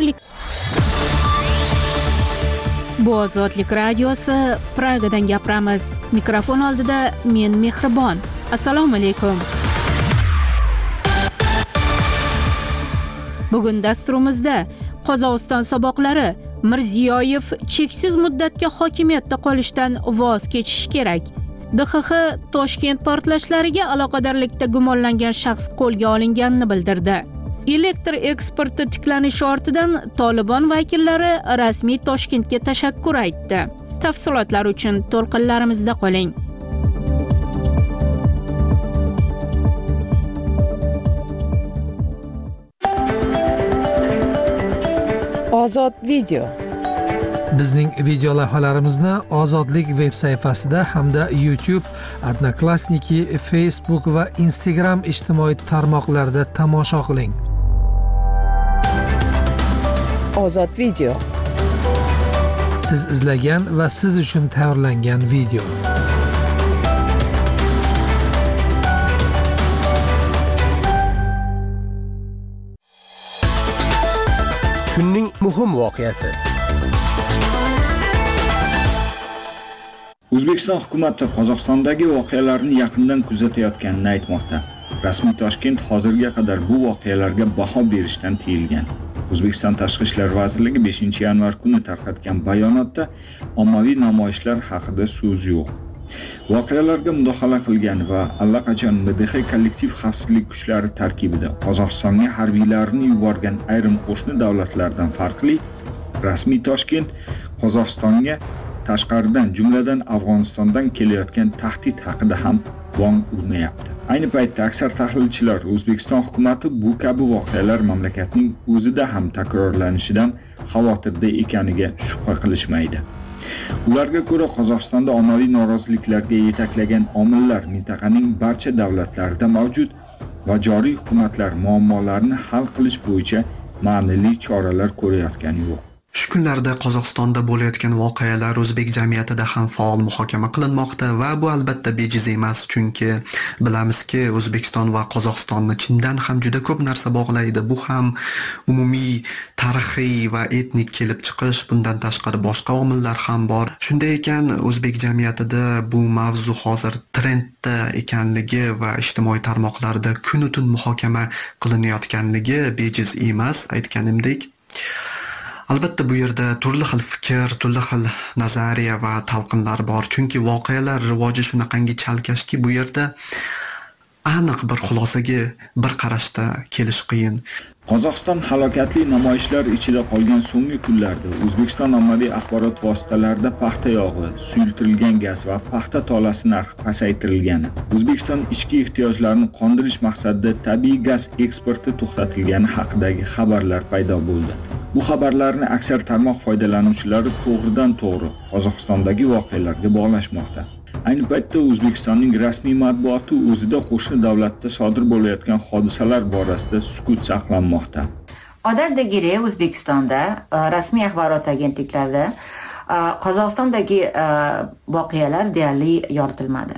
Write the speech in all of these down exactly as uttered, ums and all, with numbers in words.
ozodlik. Bu Ozodlik radiosi, Pragadan gapiramiz. Mikrofon oldida men Mehribon. Assalomu alaykum. Bugun dasturimizda Qozog'iston saboqlari Mirziyoyev cheksiz muddatga hokimiyatda qolishdan voz kechishi kerak. D X X Toshkent portlashlariga aloqadorlikda gumonlangan shaxs qo'lga olinganini bildirdi. Elektr eksporti tiklanishi ortidan Tolibon vakillari rasmiy Toshkentga tashakkur aytdi. Tafsilotlar uchun to'lqinlarimizda qoling. Ozod video. Bizning video lavhalarimizni Ozodlik veb sayfasida hamda YouTube, Odnoklassniki, Facebook va Instagram ijtimoiy tarmoqlarida tomosha qiling. Ozod video. Siz izlagan va siz uchun tayyorlangan video. Kunning muhim voqeasi. O'zbekiston hukumati Qozog'istondagi voqealarni yaqindan kuzatayotganini aytmoqda. Rasmiy Toshkent hozirga qadar bu voqealarga baho berishdan tiyilgan. O'zbekiston Tashqi ishlar vazirligi beshinchi yanvar kuni tarqatgan bayonotda ommaviy namoyishlar haqida so'z yo'q. Voqealarga mudohala qilgan va allaqachon M D X kollektiv xavfsizlik kuchlari tarkibida Qozog'istonga harbiylarini yuborgan ayrim qo'shni davlatlardan farqli, rasmiy Toshkent Qozog'istonga tashqaridan, jumladan Afg'onistondan kelayotgan tahdid haqida ham bong urmayapti. Ayni paytda aksar tahlilchilar O'zbekiston hukumatı bu kabi voqealar mamlakatning o'zida ham takrorlanishidan xavotirda ekaniga shubha qilishmaydi. Ularga ko'ra Qozog'istonda ommaviy noroziliklarga yetaklagan omillar mintaqaning barcha davlatlarida mavjud va joriy hukumatlar muammolarni hal qilish bo'yicha ma'nili choralar ko'rayotgani yo'q. Shu kunlarda Qozog'istonda bo'layotgan voqealar o'zbek jamiyatida ham faol muhokama qilinmoqda va bu albatta bejiz emas, chunki bilamizki, O'zbekiston va Qozog'istonni chindan ham juda ko'p narsa bog'laydi. Bu ham umumiy tarixiy va etnik kelib chiqish, bundan tashqari boshqa omillar ham bor. Shunday ekan, o'zbek jamiyatida bu mavzu hozir trendda ekanligi va ijtimoiy tarmoqlarda kun-tun muhokama qilinayotganligi bejiz emas, aytganimdek. Albatta bu yerda turli xil fikr, turli xil nazariya va talqinlar bor. Chunki voqealar rivoji shunaqangi chalkashki, bu yerda aniq bir xulosaga bir qarashda kelish qiyin. Qozog'iston halokatli namoyishlar ichida qolgan so'nggi kunlarda O'zbekiston ommaviy axborot vositalarida paxta yog'i, suyultirilgan gaz va paxta tolasi narxi pasaytirilgani, O'zbekiston ichki ehtiyojlarini qondirish maqsadida tabiiy gaz eksporti to'xtatilgani haqidagi xabarlar paydo bo'ldi. Bu xabarlarni aksar tarmoq foydalanuvchilari to'g'ridan to'g'ri Qozog'istondagi voqealarga bog'lashmoqda. Ayni paytda O'zbekistonning rasmiy matbuoti o'zida qo'shni davlatda sodir bo'layotgan hodisalar borasida sukut saqlanmoqda. Odatdagidek O'zbekistonda rasmiy axborot agentliklarida Qozog'istondagi voqealar deyarli yoritilmadi.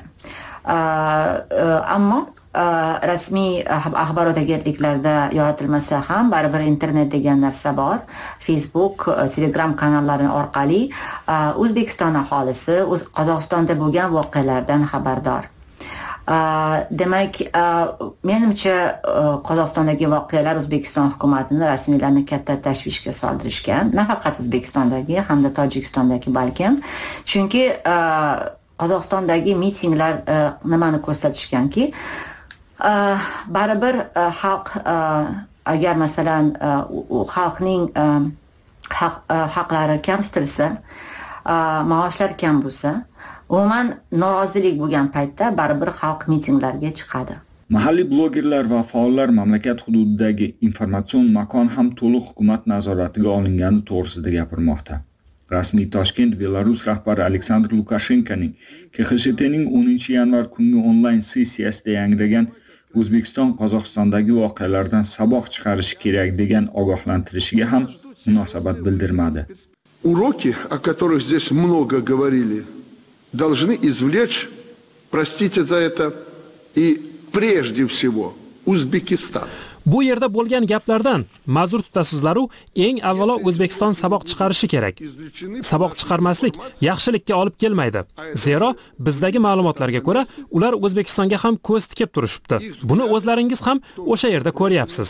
Ammo rasmiy axborot agentliklarida yoritilmasa ham baribir internet degan narsa bor. Facebook, Telegram kanallari orqali O'zbekiston aholisi Qozog'istonda bo'lgan voqealardan xabardor. Demak, menimcha Qozog'istondagi voqealar O'zbekiston hukumatini, rasmiylarni katta tashvishga soldirishgan. Nafaqat O'zbekistondagi, hamda Tojikistondagi balkim. Chunki Qozog'istondagi mitinglar nimani ko'rsatishganki, baribir xalq agar masalan xalqning haqlari kamsitilsa, maoshlar kam bo'lsa, umuman norozilik bo'lgan paytda baribir xalq mitinglarga chiqadi. Mahalliy blogerlar va faollar mamlakat hududidagi informatsion makon ham to'liq hukumat nazoratiga olingani to'g'risida gapirmoqda. Rasmiy Toshkent Belarus rahbari Aleksandr Lukashenkoning K X S T'ning o'ninchi yanvar kungi onlayn sessiyasida yangragan O'zbekiston Qozog'istondagi voqealardan saboq chiqarish kerak degan ogohlantirishiga ham munosabat bildirmadi. Уроки, о которых здесь много говорили, должны извлечь, простите за это, и прежде всего O'zbekiston. Bu yerda bo'lgan gaplardan ma'zur tutasizlar-u, eng avvalo O'zbekiston saboq chiqarishi kerak. Saboq chiqarmaslik yaxshilikka olib kelmaydi. Zero bizdagi ma'lumotlarga ko'ra, ular O'zbekistonga ham ko'z tikib turishibdi. Buni o'zlaringiz ham o'sha yerda ko'ryapsiz.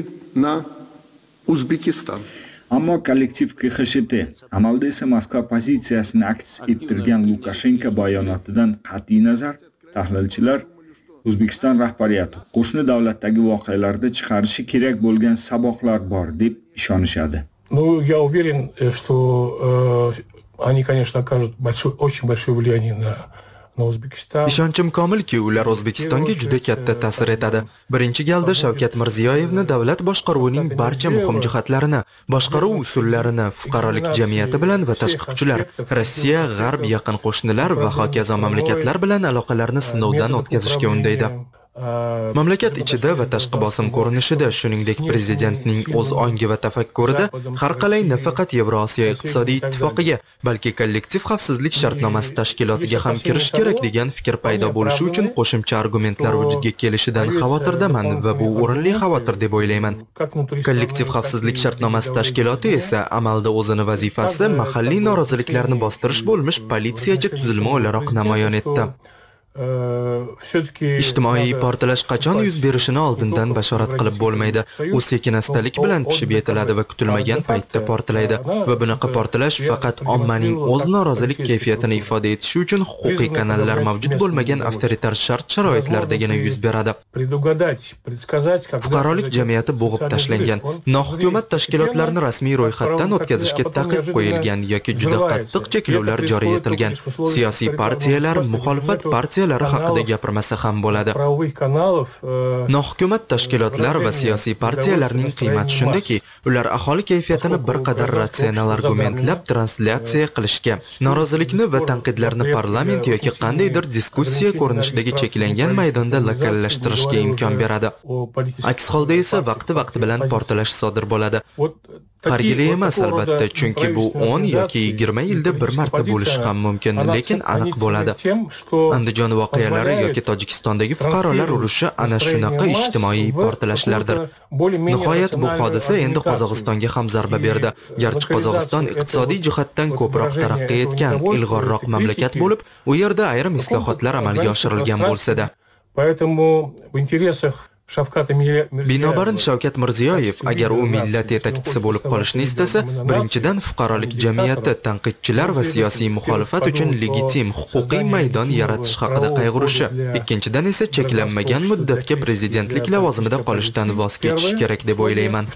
Ammo kollektiv K X S H T amalda esa Moskva pozitsiyasini aks ettirgan Lukashenko bayonotidan qat'iy nazar tahlilchilar O'zbekiston rahbariyati qo'shni davlatdagi voqealarda chiqarishi kerak bo'lgan saboqlar bor deb ishonishadi. Ну, я уверен, что э, они, конечно, окажут большое, очень большое влияние на Ishonchim komilki, ular O'zbekistonga juda katta ta'sir etadi. Birinchi galda Shavkat Mirziyoyevni davlat boshqaruvining barcha muhim jihatlarini, boshqaruv usullarini, fuqarolik jamiyati bilan va tashqi kuchlar, Rossiya, G'arb, yaqin qo'shnilar va hokazo mamlakatlar bilan aloqalarni sinovdan o'tkazishga undaydi. Mamlakat ichida va tashqi bosim ko'rinishida, shuningdek prezidentning o'z ongi va tafakkurida har qalay nafaqat Yevrosiyo iqtisodiy ittifoqiga, balki kollektiv xavfsizlik shartnomasi tashkilotiga ham kirish kerak degan fikr paydo bo'lishi uchun qo'shimcha argumentlar vujudga kelishidan xavotirdaman va bu o'rinli xavotir deb o'ylayman. Kollektiv xavfsizlik shartnomasi tashkiloti esa amalda o'zini vazifasi mahalliy noroziliklarni bostirish bo'lmish politsiyachi tuzilma o'laroq namoyon etdi. Ijtimoiy portlash qachon yuz berishini oldindan bashorat qilib bo'lmaydi. U sekin-astalik bilan pishib yetiladi va kutilmagan paytda portlaydi. Va bunaqa portlash faqat ommaning o'z norozilik kayfiyatini ifoda etishi uchun huquqiy kanallar mavjud bo'lmagan avtoritar shart-sharoitlardagina yuz beradi. Fuqarolik jamiyati bo'g'ib tashlangan, nohukumat tashkilotlarni rasmiy ro'yxatdan o'tkazishga taqiq qo'yilgan yoki juda qattiq cheklovlar joriy etilgan. Siyosiy partiyalar, muxolifat partiyalari haqida gapirmasa ham bo'ladi. Nohukumat tashkilotlar va siyosiy partiyalarning qiymati shundaki, ular aholi kayfiyatini bir qadar ratsional argumentlab translyatsiya qilishga, norozilikni va tanqidlarni parlament yoki qandaydir diskussiya ko'rinishidagi cheklangan maydonda lokallashtirishga imkon beradi. Aks holda esa vaqti-vaqti bilan portlash sodir bo'ladi. Har yili emas albatta, chunki bu o'n yoki yigirma yilda bir marta bo'lishi ham mumkin, lekin aniq bo'ladi. Andijon voqealari yoki Tojikistondagi fuqarolar urushi ana shunaqa ijtimoiy portlashlardir. Nihoyat bu hodisa endi Qozog'istonga ham zarba berdi. Garchi Qozog'iston iqtisodiy jihatdan ko'proq taraqqiy etgan, ilg'orroq mamlakat bo'lib, u yerda ayrim islohotlar amalga oshirilgan bo'lsa-da. Поэтому в интересах Binobarin Shavkat Mirziyoyev agar u millat yetakchisi bo'lib qolishni istasa, birinchidan fuqarolik jamiyati, tanqidchilar va siyosiy muxolifat uchun legitim huquqiy maydon yaratish haqida qayg'urishi, ikkinchidan esa cheklanmagan muddatga prezidentlik lavozimida qolishdan voz kechish kerak deb o'ylayman.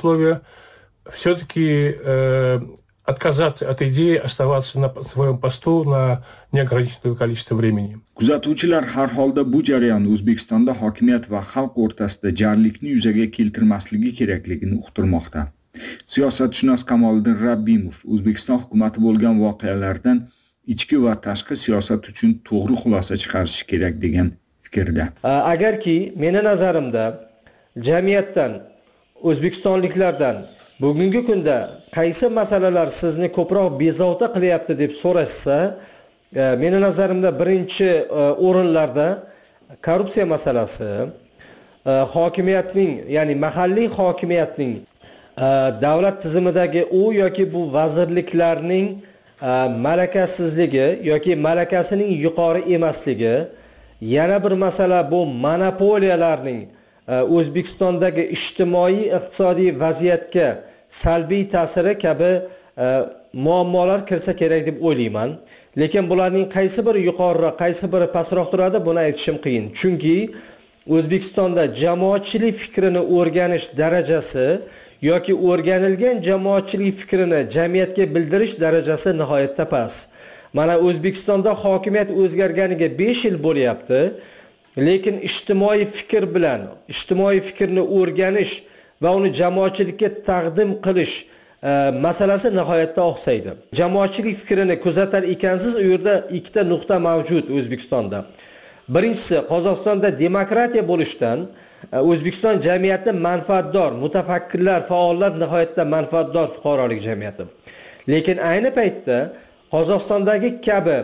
Отказаться от идеи оставаться на своем посту на неограниченное количество времени. Kuzatuvchilar har holda bu jarayon O'zbekistonda hokimiyat va xalq o'rtasida jarlikni yuzaga keltirmasligi kerakligini uqtirmoqda. Siyosatshunos Kamoliddin Rabbimov O'zbekiston hukumati bo'lgan voqealardan ichki va tashqi siyosat uchun to'g'ri xulosa chiqarish kerak degan fikrda. Agarki meni nazarimda jamiyatdan, o'zbekistonliklardan bugungi kunda qaysi masalalar sizni ko'proq bezovta qilyapti deb so'rashsa, meni nazarimda birinchi o'rinlarda korrupsiya masalasi, hokimiyatning, ya'ni mahalliy hokimiyatning davlat tizimidagi u yoki bu vazirliklarning malakasizligi yoki malakasining yuqori emasligi, yana bir masala bu monopoliyalarning O'zbekistondagi ijtimoiy iqtisodiy vaziyatga salbiy ta'siri kabi muammolar kirsa kerak deb o'ylayman. Lekin bularning qaysi biri yuqoriroq, qaysi biri pastroq turadi, buni aytishim qiyin. Chunki O'zbekistonda jamoatchilik fikrini o'rganish darajasi yoki o'rganilgan jamoatchilik fikrini jamiyatga bildirish darajasi nihoyatda past. Mana O'zbekistonda hokimiyat o'zgarganiga besh yil bo'lyapti. Lekin ijtimoiy fikr bilan, ijtimoiy fikrni o'rganish va uni jamoatchilikka taqdim qilish e, masalasi nihoyatda oqsaydi. Jamoatchilik fikrini kuzatar ekansiz, u yerda ikkita nuqta mavjud O'zbekistonda. Birinchisi, Qozog'istonda demokratiya bo'lishdan O'zbekiston jamiyati manfaatdor, mutafakkirlar, faollar nihoyatda manfaatdor fuqarolik jamiyati. Lekin ayni paytda Qozog'istondagi kabi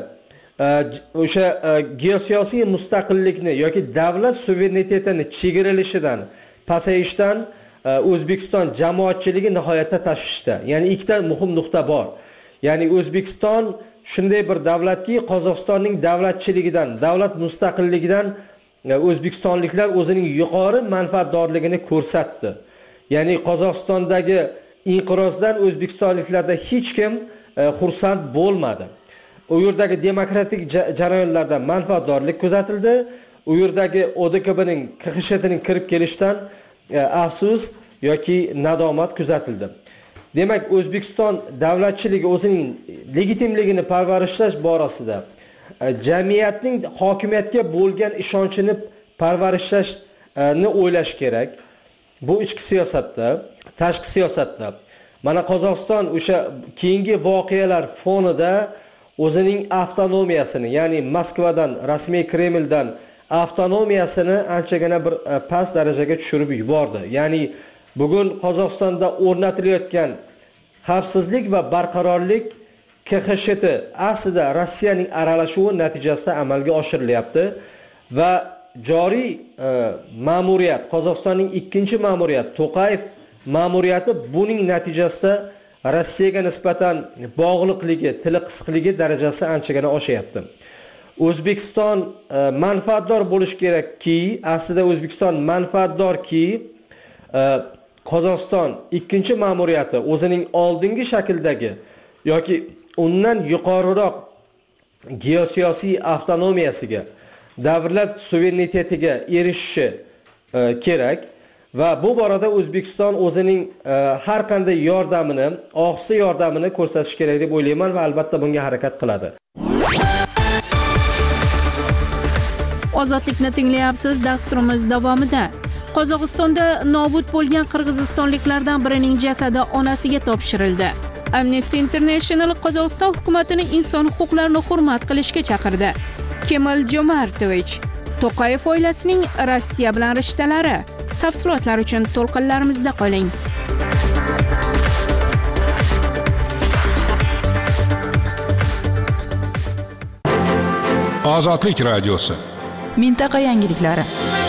o'sha geosiyosiy mustaqillikni yoki davlat suverenitetini chegaralashidan pasayishdan O'zbekiston jamoatchiligi nihoyatda tashvishda. Ya'ni ikkita muhim nuqta bor. Ya'ni O'zbekiston shunday bir davlatki, Qozog'istonning davlatchiligidan, davlat mustaqilligidan O'zbekistonliklar o'zining yuqori manfaatdorligini ko'rsatdi. Ya'ni Qozog'istondagi inqirozdan O'zbekistonliklarda hech kim xursand bo'lmadi. U yerdagi demokratik jarayonlardan manfaatdorlik kuzatildi. U yerdagi O D K B'ning K X S T'ning kirib kelishdan afsus yoki nadomat kuzatildi. Demak, O'zbekiston davlatchiligi o'zining legitimligini parvarishlash borasida jamiyatning hokimiyatga bo'lgan ishonchini parvarishlashni o'ylash kerak. Bu ichki siyosatda, tashqi siyosatda. Mana Qozog'iston o'sha keyingi voqealar fonida o'zining avtonomiyasini, ya'ni Moskvadan, rasmiy Kremldan avtonomiyasini anchagina bir past darajaga tushirib yubordi. Ya'ni bugun Qozog'istonda o'rnatilayotgan xavfsizlik va barqarorlik K X S T aslida Rossiyaning aralashuvi natijasida amalga oshirilyapti va joriy ma'muriyat, Qozog'istonning ikkinchi ma'muriyat, To'qayev ma'muriyati buning natijasida Rossiyaga nisbatan bog'liqligi, tili qisqligi darajasi anchagina oshyapti. O'zbekiston manfaatdor bo'lish kerakki, aslida O'zbekiston manfaatdorki, Qozog'iston ikkinchi ma'muriyati o'zining oldingi shakldagi yoki undan yuqoriroq geosiyosiy avtonomiyasiga, davlat suverenitetiga erishishi kerak va bu borada O'zbekiston o'zining har qanday yordamini, og'zaki yordamini ko'rsatish kerak deb o'ylayman va albatta bunga harakat qiladi. Ozodlikni tinglayapsiz. Dasturimiz davomida Qozog'istonda nobud bo'lgan qirg'izistonliklardan birining jasadi onasiga topshirildi. Amnesty International Qozog'iston hukumatini inson huquqlarini hurmat qilishga chaqirdi. Kemal Jo'martovich, To'qayev oilasining Rossiya bilan rishtalari. Tafsilotlar uchun to'lqinlarimizda qoling. Ozodlik radiosi. Mintaqa yangiliklari.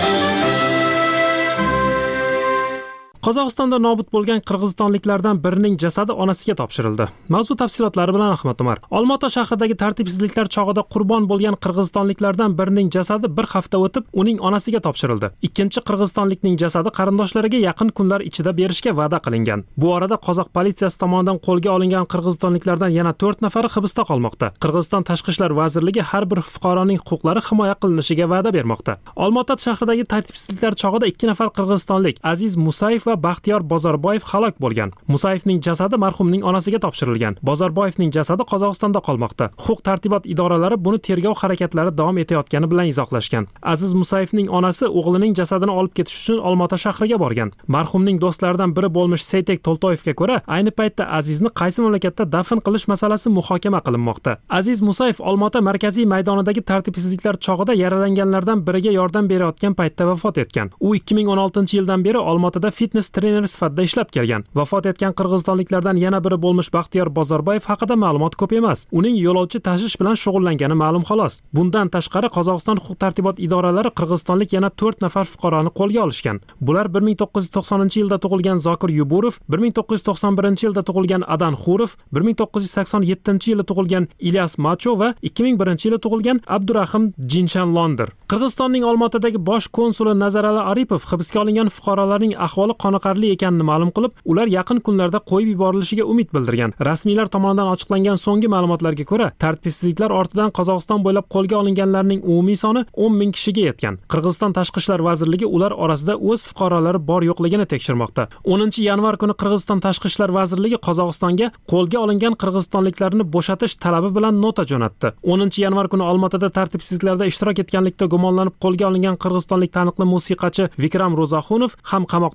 Qozog'istonda nobud bo'lgan qirg'izistonliklardan birining jasadi onasiga topshirildi. Mavzu tafsilotlari bilan Ahmad Umar. Olmaota shahridagi tartibsizliklar chog'ida qurbon bo'lgan qirg'izistonliklardan birining jasadi bir hafta o'tib uning onasiga topshirildi. Ikkinchi qirg'izistonlikning jasadi qarindoshlariga yaqin kunlar ichida berishga va'da qilingan. Bu orada qozoq politsiyasi tomonidan qo'lga olingan qirg'izistonliklardan yana to'rt nafari hibsda qolmoqda. Qirg'iziston Tashqi ishlar vazirligi har bir fuqaroning huquqlari himoya qilinishiga va'da bermoqda. Olmaota shahridagi tartibsizliklar chog'ida ikki nafar qirg'izistonlik Aziz Musayev va Baxtiyor Bozorboyev halok bo'lgan. Musayevning jasadi marhumning onasiga topshirilgan. Bozorboyevning jasadi Qozog'istonda qolmoqda. Huquq tartibot idoralari buni tergov harakatlari davom etayotgani bilan izohlashgan. Aziz Musayevning onasi o'g'lining jasadini olib ketish uchun Olmaota shahriga borgan. Marhumning do'stlaridan biri bo'lmish Seytek Toltoyevga ko'ra, ayni paytda Azizni qaysi mamlakatda dafn qilish masalasi muhokama qilinmoqda. Aziz Musayev Olmaota markaziy maydonidagi tartibsizliklar chog'ida yaralanganlardan biriga yordam berayotgan paytda vafot etgan. U ikki ming o'n oltinchi yildan beri Olmaotada fitness trener sifatida ishlab kelgan. Vafot etgan qirg'izistonliklardan yana biri bo'lmish Baxtiyor Bozorboyev haqida ma'lumot ko'p emas. Uning yo'lovchi tashish bilan shug'ullangani ma'lum xolos. Bundan tashqari Qozog'iston huquq tartibot idoralari qirg'izistonlik yana to'rt nafar fuqaroni qo'lga olishgan. Bular bir ming to'qqiz yuz to'qsoninchi yilda tug'ilgan Zokir Yuburov, bir ming to'qqiz yuz to'qson birinchi yilda tug'ilgan Adan Xurov, bir ming to'qqiz yuz sakson yettinchi yilda tug'ilgan Ilyas Macho va ikki ming birinchi yilda tug'ilgan Abdurahim Jinshanlondir. Qirg'izistonning Olmaotadagi bosh konsuli Nazarali Aripov hibsga olingan fuqarolarning ahvoli qoniqarli ekanini ma'lum qilib, ular yaqin kunlarda qo'yib yuborilishiga umid bildirgan. Rasmiylar tomonidan ochiqlangan so'nggi ma'lumotlarga ko'ra, tartibsizliklar ortidan Qozog'iston bo'ylab qo'lga olinganlarning umumiy soni o'n ming kishiga yetgan. Qirg'iziston Tashqi ishlar vazirligi ular orasida o'z fuqarolari bor yo'qligini tekshirmoqda. o'ninchi yanvar kuni Qirg'iziston Tashqi ishlar vazirligi Qozog'istonga qo'lga olingan qirg'izistonliklarni bo'shatish talabi bilan nota jo'natdi. o'ninchi yanvar kuni Olmaotada tartibsizliklarda ishtirok etganlikda gumonlanib qo'lga olingan qirg'izistonlik taniqli musiqachi Vikram Ro'zaxunov ham qamoqdan bo'shatildi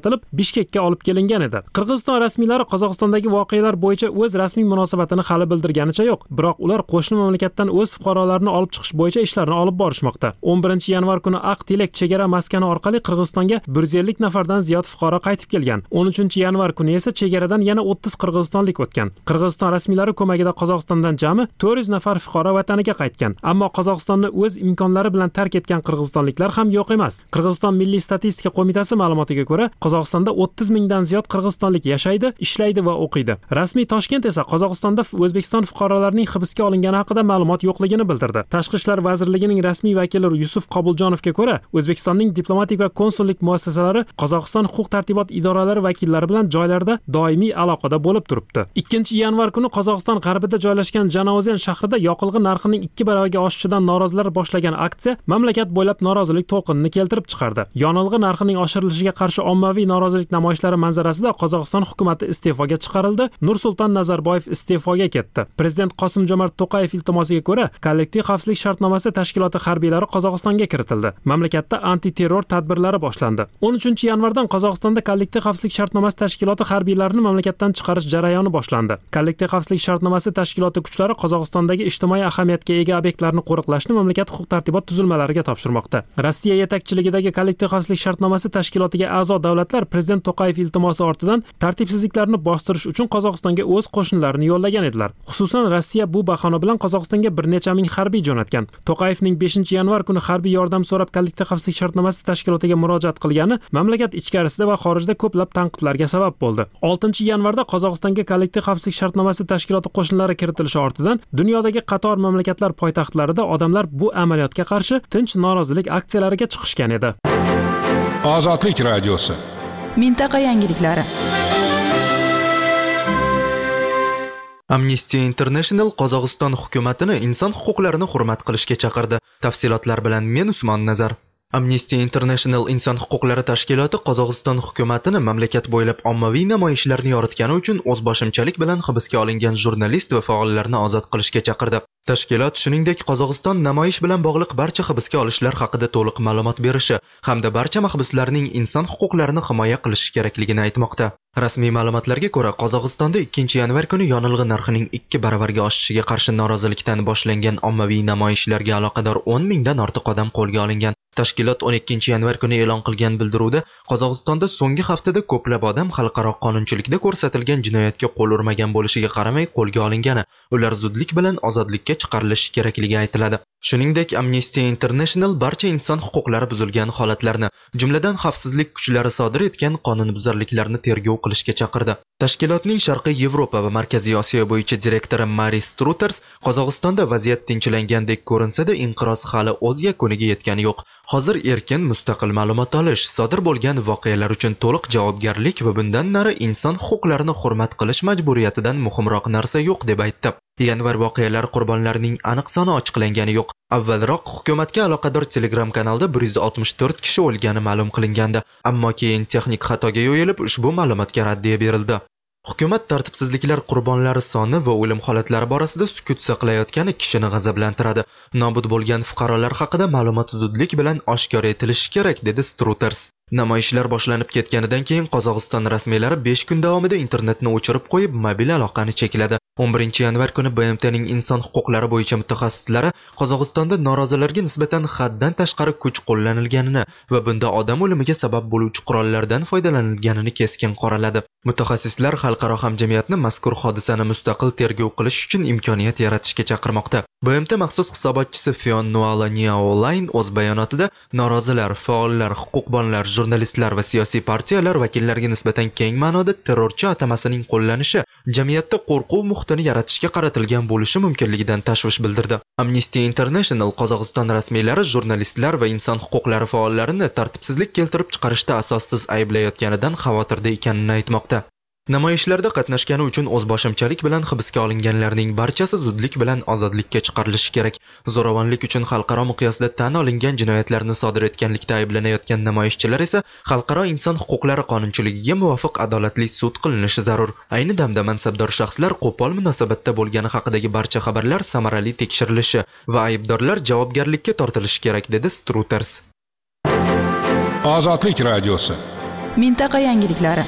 tarqatilib, Bishkekka olib kelingan edi. Qirg'iziston rasmiylari Qozog'istondagi voqealar bo'yicha o'z rasmiy munosabatini hali bildirganicha yo'q, biroq ular qo'shni mamlakatdan o'z fuqarolarini olib chiqish bo'yicha ishlarni olib borishmoqda. o'n birinchi yanvar kuni Aqtelek chegara maskani orqali Qirg'izistonga bir yuz ellik nafardan ziyod fuqaro qaytib kelgan. o'n uchinchi yanvar kuni esa chegaradan yana o'ttiz qirg'izistonlik o'tgan. Qirg'iziston rasmiylari ko'magida Qozog'istondan jami to'rt yuz nafar fuqaro vataniga qaytgan. Ammo Qozog'istonni o'z imkonlari bilan tark etgan qirg'izistonliklar ham yo'q emas. Qirg'iziston Milliy statistika qo'mitasi ma'lumotiga ko'ra, Qozog'istonda o'ttiz mingdan ziyod qirg'izistonlik yashaydi, ishlaydi va o'qiydi. Rasmiy Toshkent esa Qozog'istonda O'zbekiston fuqarolarining hibsga olingani haqida ma'lumot yo'qligini bildirdi. Tashqi ishlar vazirligining rasmiy vakili Yusuf Qobuljonovga ko'ra, O'zbekistonning diplomatik va konsullik muassasalari Qozog'iston huquq-tartibot idoralari vakillari bilan joylarda doimiy aloqada bo'lib turibdi. ikkinchi yanvar kuni Qozog'iston g'arbida joylashgan Janozen shahrida yoqilg'i narxining ikki baravarga oshishidan norozilar boshlagan aksiya mamlakat bo'ylab norozilik to'lqinini keltirib chiqardi. Yonilg'i narxining oshirilishiga qarshi ommaviy norozilik namoyishlari manzarasida Qozog'iston hukumatı iste'foga chiqarildi. Nursulton Nazarboyev iste'foga ketdi. Prezident Qosim-Jomart To'qayev iltimosiga ko'ra, kollektiv xavfsizlik shartnomasi tashkiloti harbiylari Qozog'istonga kiritildi. Mamlakatda antiterror tadbirlari boshlandi. o'n uchinchi yanvardan Qozog'istonda kollektiv xavfsizlik shartnomasi tashkiloti harbiylarini mamlakatdan chiqarish jarayoni boshlandi. Kollektiv xavfsizlik shartnomasi tashkiloti kuchlari Qozog'istondagi ijtimoiy ahamiyatga ega obyektlarni qo'riqlashni mamlakat huquq-tartibot tuzilmalariga topshirmoqda. Rossiya yetakchiligidagi kollektiv xavfsizlik shartnomasi tashkilotiga a'zo davlatlar prezident To'qayev iltimosi ortidan tartibsizliklarni bostirish uchun Qozog'istonga o'z qo'shinlarini yo'llagan edilar. Xususan Rossiya bu bahona bilan Qozog'istonga bir necha ming harbiy jo'natgan. To'qayevning beshinchi yanvar kuni harbiy yordam so'rab kollektiv xavfsizlik shartnomasi tashkilotiga murojaat qilgani mamlakat ichkarisida va xorijda ko'plab tanqidlarga sabab bo'ldi. oltinchi yanvarda Qozog'istonga kollektiv xavfsizlik shartnomasi tashkiloti qo'shinlari kiritilishi ortidan dunyodagi qator mamlakatlar poytaxtlarida odamlar bu amaliyotga qarshi tinch norozilik aksiyalariga chiqishgan edi. Ozodlik radiosi. Mintaqa yangiliklari. Amnesty International Qozog'iston hukumatini inson huquqlarini hurmat qilishga chaqirdi. Tafsilotlar bilan men Usmon Nazar. Amnesty International inson huquqlari tashkiloti Qozog'iston hukumatini mamlakat bo'ylab ommaviy namoyishlarni yoritgani uchun o'zboshimchalik bilan hibsga olingan jurnalist va faollarni ozod qilishga chaqirdi. Tashkilot shuningdek Qozog'iston namoyish bilan bog'liq barcha hibsga olishlar haqida to'liq ma'lumot berishi hamda barcha mahbuslarning inson huquqlarini himoya qilishi kerakligini aytmoqda. Rasmiy ma'lumotlarga ko'ra, Qozog'istonda ikkinchi yanvar kuni yonilg'i narxining ikki baravarga oshishiga qarshi norozilikdan boshlangan ommaviy namoyishlarga aloqador o'n mingdan ortiq odam qo'lga olingan. Tashkilot o'n ikkinchi yanvar kuni e'lon qilgan bildiruvda Qozog'istonda so'nggi haftada ko'plab odam xalqaro qonunchilikda ko'rsatilgan jinoyatga qo'l urmagan bo'lishiga qaramay qo'lga olingani, ular zudlik bilan ozodlikka chiqarilishi kerakligi aytiladi. Shuningdek, Amnesty International barcha inson huquqlari buzilgan holatlarni, jumladan xavfsizlik kuchlari sodir etgan qonunbuzarliklarni tergov qilishga chaqirdi. Tashkilotning Sharqiy Yevropa va Markaziy Osiyo bo'yicha direktori Maris Struters Qozog'istonda vaziyat tinchlangandek ko'rinsa-da, inqiroz hali o'z yakuniga yetgani yo'q. Hozir erkin, mustaqil ma'lumot olish, sodir bo'lgan voqealar uchun to'liq javobgarlik va bundan nari inson huquqlarini hurmat qilish majburiyatidan muhimroq narsa yo'q deb aytdi. Yanvar voqealari qurbonlarining aniq soni ochiqlangani yo'q. Avvalroq hukumatga aloqador Telegram kanalda bir yuz oltmish to'rt kishi o'lgani ma'lum qilingandi, ammo keyin texnik xatoga yo'yilib ushbu ma'lumotga raddiya berildi. Hukumat tartibsizliklar qurbonlari soni va o'lim holatlari borasida sukut saqlayotgani kishini g'azablantiradi. Nobud bo'lgan fuqarolar haqida ma'lumot zudlik bilan oshkor etilishi kerak, dedi Struters. Namoyishlar boshlanib ketganidan keyin Qozog'iston rasmiylari besh kun davomida internetni o'chirib qo'yib, mobil aloqani chekladi. o'n birinchi yanvar kuni B M T'ning inson huquqlari bo'yicha mutaxassislari Qozog'istonda norozilarga nisbatan haddan tashqari kuch qo'llanilganini va bunda odam o'limiga sabab bo'luvchi qurollardan foydalanilganini keskin qoraladi. Mutaxassislar xalqaro hamjamiyatni mazkur hodisani mustaqil tergov qilish uchun imkoniyat yaratishga chaqirmoqda. B M T maxsus hisobotchisi Fion Nuala Niaolayn o'z bayonotida norozilar, faollar, huquqbonlar, jurnalistlar va siyosiy partiyalar vakillariga nisbatan keng ma'noda terrorchi atamasining qo'llanishi jamiyatda qo'rquv muhitini yaratishga qaratilgan bo'lishi mumkinligidan tashvish bildirdi. Amnesty International Qozog'iston rasmiylari jurnalistlar va inson huquqlari faollarini tartibsizlik keltirib chiqarishda asossiz ayblayotganidan xavotirda ekanini aytmoqda. Namoyishlarda qatnashgani uchun o'zboshimchalik bilan hibsga olinganlarning barchasi zudlik bilan ozodlikka chiqarilishi kerak. Zo'ravonlik uchun xalqaro miqyosda tan olingan jinoyatlarni sodir etganlikda ayblanayotgan namoyishchilar esa xalqaro inson huquqlari qonunchiligiga muvofiq adolatli sud qilinishi zarur. Ayni damda mansabdor shaxslar qo'pol munosabatda bo'lgani haqidagi barcha xabarlar samarali tekshirilishi va aybdorlar javobgarlikka tortilishi kerak, dedi Struters. Ozodlik radiosi. Mintaqa yangiliklari.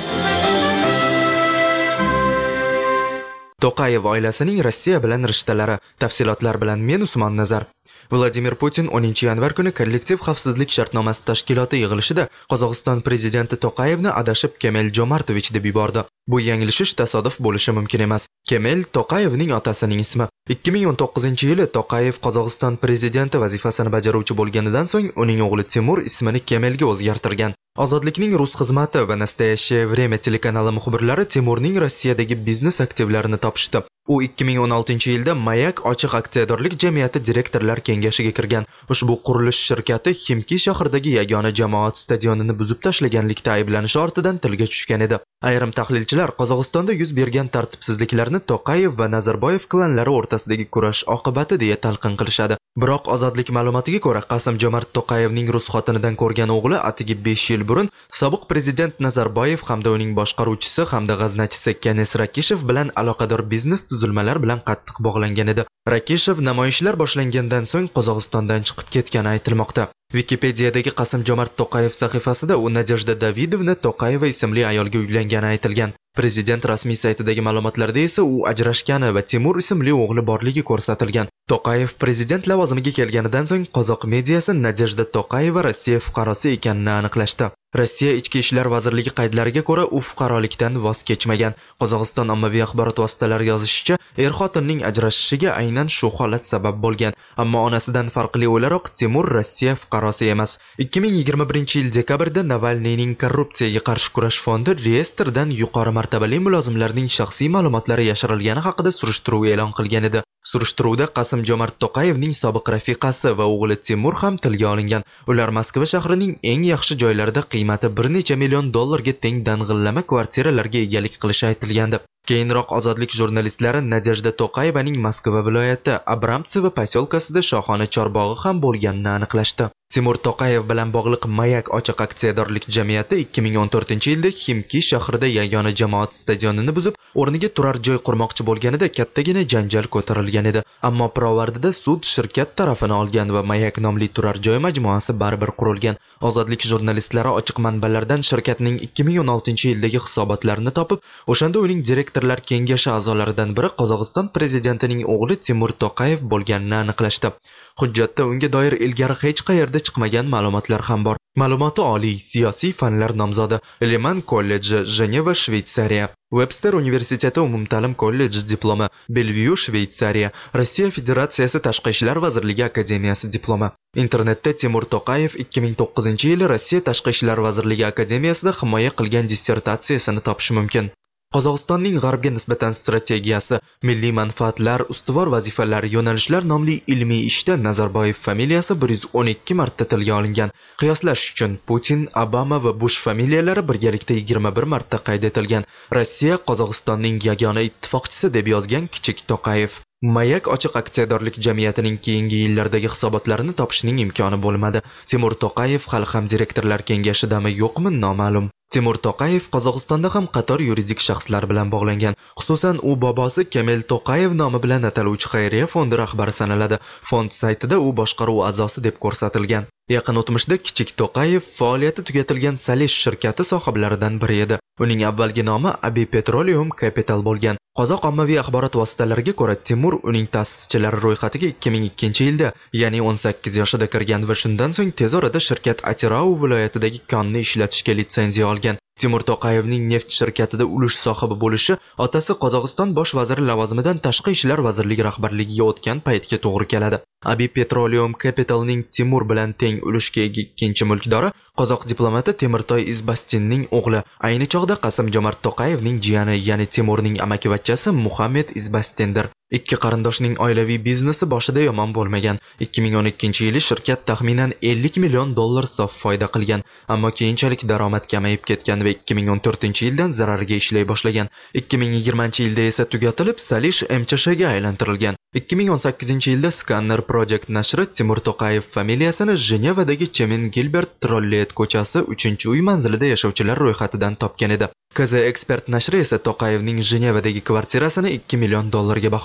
To'qayev oilasining Rossiya bilan rishtalari. Tafsilotlar bilan men Usmon Nazar. Vladimir Putin o'ninchi yanvar kuni kollektiv xavfsizlik shartnomasi tashkiloti yig'ilishida Qozog'iston prezidenti To'qayevni adashib Kemel Jomartovich deb yubordi. Bu yanglishish tasodif bo'lishi mumkin emas. Kemel To'qayevning otasining ismi. ikki ming o'n to'qqizinchi yili To'qayev Qozog'iston prezidenti vazifasini bajaruvchi bo'lganidan so'ng uning o'g'li Timur ismini Kemelga o'zgartirgan. Ozodlikning rus xizmati va Nastoящее время telekanali muxbirlari Timurning Rossiyadagi biznes aktivlarini topishdi. U ikki ming o'n oltinchi yilda Mayak ochiq aksiyadorlik jamiyati direktorlar kengashiga kirgan. Ushbu qurilish shirkati Ximki shahridagi yagona jamoat stadionini buzib tashlaganlikda ayblanishi ortidan tilga tushgan edi. Ayrim tahlilchilar Qozog'istonda yuz bergan tartibsizliklarni To'qayev va Nazarboyev klanlari o'rtasidagi kurash oqibati deya talqin qilishadi. Biroq ozodlik ma'lumotiga ko'ra, Qasim-Jomart To'qayevning rus xotinidan ko'rgan o'g'li atigi besh yil burun sobiq prezident Nazarboyev hamda uning boshqaruvchisi hamda g'aznachisi Kenes Rakishev bilan aloqador biznes tuzilmalar bilan qattiq bog'langan edi. Rakishev namoyishlar boshlangandan so'ng Qozog'istondan chiqib ketgani aytilmoqda. Wikipediyadagi Qasim-Jomart To'qayev sahifasida u Nadejda Davidovna To'qayeva ismli ayolga uylangani aytilgan. Prezident rasmiy saytidagi ma'lumotlarda esa u ajrashgani va Timur ismli o'g'li borligi ko'rsatilgan. To'qayev prezident lavozimiga kelganidan so'ng qozoq mediasi Nadejda To'qayeva Rossiya fuqarosi ekanini aniqlashdi. Rossiya Ichki ishlar vazirligi qaydlariga ko'ra, u fuqarolikdan voz kechmagan. Qozog'iston ommaviy axborot vositalari yozishicha, er-xotinning ajrashishiga aynan shu holat sabab bo'lgan. Ammo onasidan farqli o'laroq Timur Rossiya fuqarosi emas. ikki ming yigirma birinchi yil dekabrda Navalniyning korrupsiyaga qarshi kurash fondi reyestrdan yuqori martabali mulozimlarning shaxsiy ma'lumotlari yashirilgani haqida surishtiruv e'lon qilgan edi. Surishtiruvda Qasim-Jomart To'qayevning sobiq rafiqasi va o'g'li Timur ham tilga olingan. Ular Moskva shahrining eng yaxshi joylarida qiymati bir necha million dollarga teng dang'illama kvartiralarga egalik qilishi aytilgandi. Keyinroq ozodlik jurnalistlari Nadejda To'qayevaning Moskva viloyati Abramtsevo posyolkasida shohona chorbog'i ham bo'lganini aniqlashdi. Timur To'qayev bilan bog'liq Mayak ochiq aksiyadorlik jamiyati ikki ming o'n to'rtinchi yilda Ximki shahrida yagona jamoat stadionini buzib, o'rniga turar joy qurmoqchi bo'lganida kattagina janjal ko'tarilgan edi. Ammo pirovardida sud shirkat tarafini olgan va Mayak nomli turar joy majmuasi baribir qurilgan. Ozodlik jurnalistlari ochiq manbalardan shirkatning ikki ming o'n oltinchi yildagi hisobotlarini topib, o'shanda uning direktorlar kengashi a'zolaridan biri Qozog'iston prezidentining o'g'li Timur To'qayev bo'lganini aniqlashdi. Hujjatda unga doir ilgari hech qayerda chiqmagan ma'lumotlar ham bor. Ma'lumoti oliy, siyosiy fanlar nomzodi, Leman kolleji, Jeneva, Shveysariya, Webster universiteti umumta'lim kolleji diplomi, Bellevue, Shveysariya, Rossiya Federatsiyasi Tashqi ishlar vazirligi akademiyasi diplomi. Internetda Timur To'qayev ikki ming to'qqizinchi yili Rossiya Tashqi ishlar vazirligi akademiyasida himoya qilgan dissertatsiyasini topish mumkin. Qozog'istonning g'arbga nisbatan strategiyasi, milliy manfaatlar, ustuvor vazifalar, yo'nalishlar nomli ilmiy ishda Nazarboyev familiyasi bir yuz o'n ikki marta tilga olingan. Qiyoslash uchun Putin, Obama va Bush familiyalari birgalikda yigirma bir marta qayd etilgan. Rossiya Qozog'istonning yagona ittifoqchisi deb yozgan kichik To'qayev. Mayak ochiq aksiyadorlik jamiyatining keyingi yillardagi hisobotlarini topishning imkoni bo'lmadi. Timur To'qayev hali ham direktorlar kengashidami yo'qmi noma'lum. Timur To'qayev Qozog'istonda ham qator yuridik shaxslar bilan bog'langan. Xususan, u bobosi Kemel To'qayev nomi bilan ataluvchi xayriya fondi rahbari sanaladi. Fond saytida u boshqaruv a'zosi deb ko'rsatilgan. Yaqin o'tmishda kichik To'qayev faoliyati tugatilgan Salish shirkati sohiblaridan biri edi. Uning avvalgi nomi Abi Petroleum Capital bo'lgan. Qozoq ommaviy axborot vositalariga ko'ra, Timur uning ta'sischilari ro'yxatiga ikki ming ikkinchi yilda, ya'ni o'n sakkiz yoshida kirgan va shundan so'ng tez orada shirkat Atirau viloyatidagi konni ishlatishga litsenziya olgan. Timur To'qayevning neft shirkatida ulush sohibi bo'lishi otasi Qozog'iston bosh vaziri lavozimidan Tashqi ishlar vazirligi rahbarligiga o'tgan paytga to'g'ri keladi. Abi Petroleum Capitalning Timur bilan teng ulushga ega ikkinchi mulkdori qozoq diplomati Temirtoy Izbastinning o'g'li, ayni chog'da Qasim-Jomart To'qayevning jiyani, ya'ni Timurning amakivachchasi Muhammad Izbastindir. Ikki qarindoshning oilaviy biznesi boshida yomon bo'lmagan. ikki ming o'n ikkinchi yili shirkat taxminan ellik million dollar sof foyda qilgan, ammo keyinchalik daromad kamayib ketgan va ikki ming o'n to'rtinchi yildan zararga ishlay boshlagan. ikki ming yigirmanchi yilda esa tugatilib, Salish M Ch Shga aylantirilgan. ikki ming o'n sakkizinchi yilda Scanner Project nashri Timur To'qayev familiyasini Jenevadagi Chemin Gilbert Trollet ko'chasi uchinchi uy manzilida yashovchilar ro'yxatidan topgan edi. K Z Expert nashri esa To'qayevning Jenevadagi kvartirasini ikki million dollarga baholagan.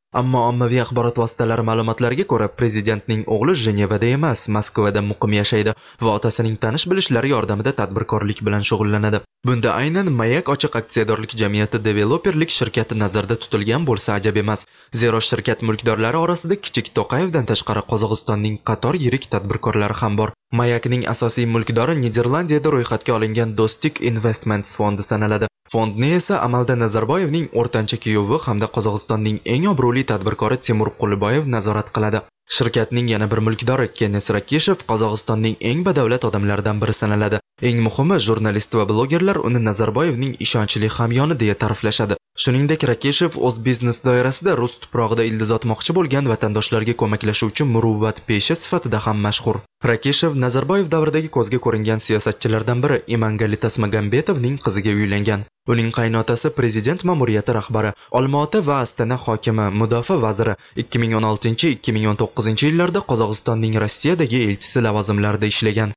Ammo ommaviy axborot vositalari ma'lumotlariga ko'ra, prezidentning o'g'li Jenevada emas, Moskvada muqim yashaydi va otasining tanish-bilishlari yordamida tadbirkorlik bilan shug'ullanadi. Bunda aynan Mayak ochiq aksiyadorlik jamiyati developerlik shirkati nazarda tutilgan bo'lsa ajab emas. Zero shirkat mulkdorlari orasida kichik To'qayevdan tashqari Qozog'istonning qator yirik tadbirkorlari ham bor. Mayakning asosiy mulkdori Niderlandiyada ro'yxatga olingan Dostik Investments fondi sanaladi. Fondni esa amalda Nazarboyevning o'rtancha kuyovi hamda Qozog'istonning eng obro'li tadbirkori Timur Quliboyev nazorat qiladi. Shirkatning yana bir mulkdori Kenes Rakeshev Qozog'istonning eng badavlat odamlaridan biri sanaladi. Eng muhimi, jurnalist va blogerlar uni Nazarboyevning ishonchli hamyoni deya ta'riflashadi. Shuningdek, Rakeshev o'z biznes doirasida rus tuprog'ida ildiz otmoqchi bo'lgan vatandoshlarga ko'maklashuvchi muruvvat pesha sifatida ham mashhur. Rakeshev Nazarboyev davridagi ko'zga ko'ringan siyosatchilardan biri Imangali Tasmagambetovning qiziga uylangan. Uning qaynotasi prezident ma'muriyati rahbari, Olmaota va Astana hokimi, mudofaa vaziri, ikki ming o'n oltinchi ikki ming o'n to'qqizinchi yillarda Qozog'istonning Rossiyadagi elchisi lavozimlarida ishlagan.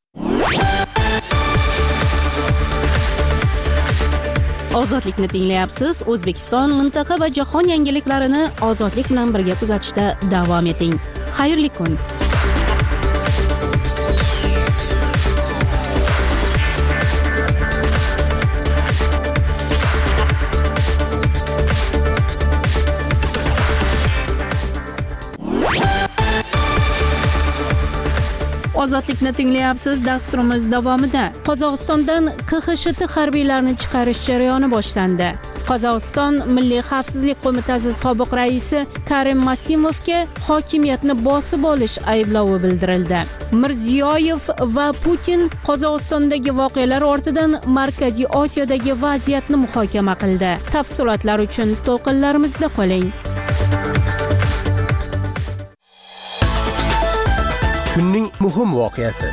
Ozodlikni tinglayapsiz. O'zbekiston, mintaqa va jahon yangiliklarini ozodlik bilan birga kuzatishda davom eting. Xayrli kun. Ozodlikni tinglayapsiz. Dasturimiz davomida Qozog'istondan K X S T harbiylarini chiqarish jarayoni boshlandi. Qozog'iston Milliy xavfsizlik qo'mitasi sobiq raisi Karim Masimovga hokimiyatni bosib olish ayblovi bildirildi. Mirziyoyev va Putin Qozog'istondagi voqealar ortidan Markaziy Osiyodagi vaziyatni muhokama qildi. Tafsilotlar uchun to'lqinlarimizda qoling. Kunning muhim voqeasi.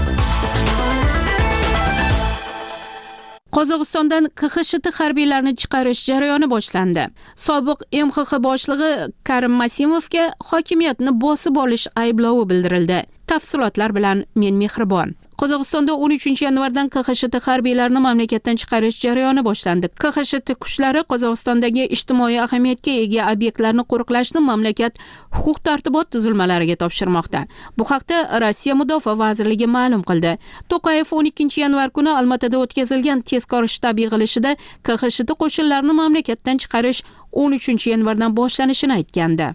Qozog'istondan K X S T harbiylarini chiqarish jarayoni boshlandi. Sobiq M X X boshlig'i Karim Masimovga hokimiyatni bosib olish ayblovi bildirildi. Tafsilotlar bilan men Mehribon. Qozog'istonda o'n uchinchi yanvardan K X S T harbiylarini mamlakatdan chiqarish jarayoni boshlandi. K X S T kuchlari Qozog'istondagi ijtimoiy ahamiyatga ega obyektlarni qo'riqlashni mamlakat huquq-tartibot tuzilmalariga topshirmoqda. Bu haqda Rossiya Mudofaa vazirligi ma'lum qildi. To'qayev o'n ikkinchi yanvar kuni Olmaotada o'tkazilgan tezkor shtab yig'ilishida K X S T qo'shinlarini mamlakatdan chiqarish o'n uchinchi yanvardan boshlanishini aytgandi.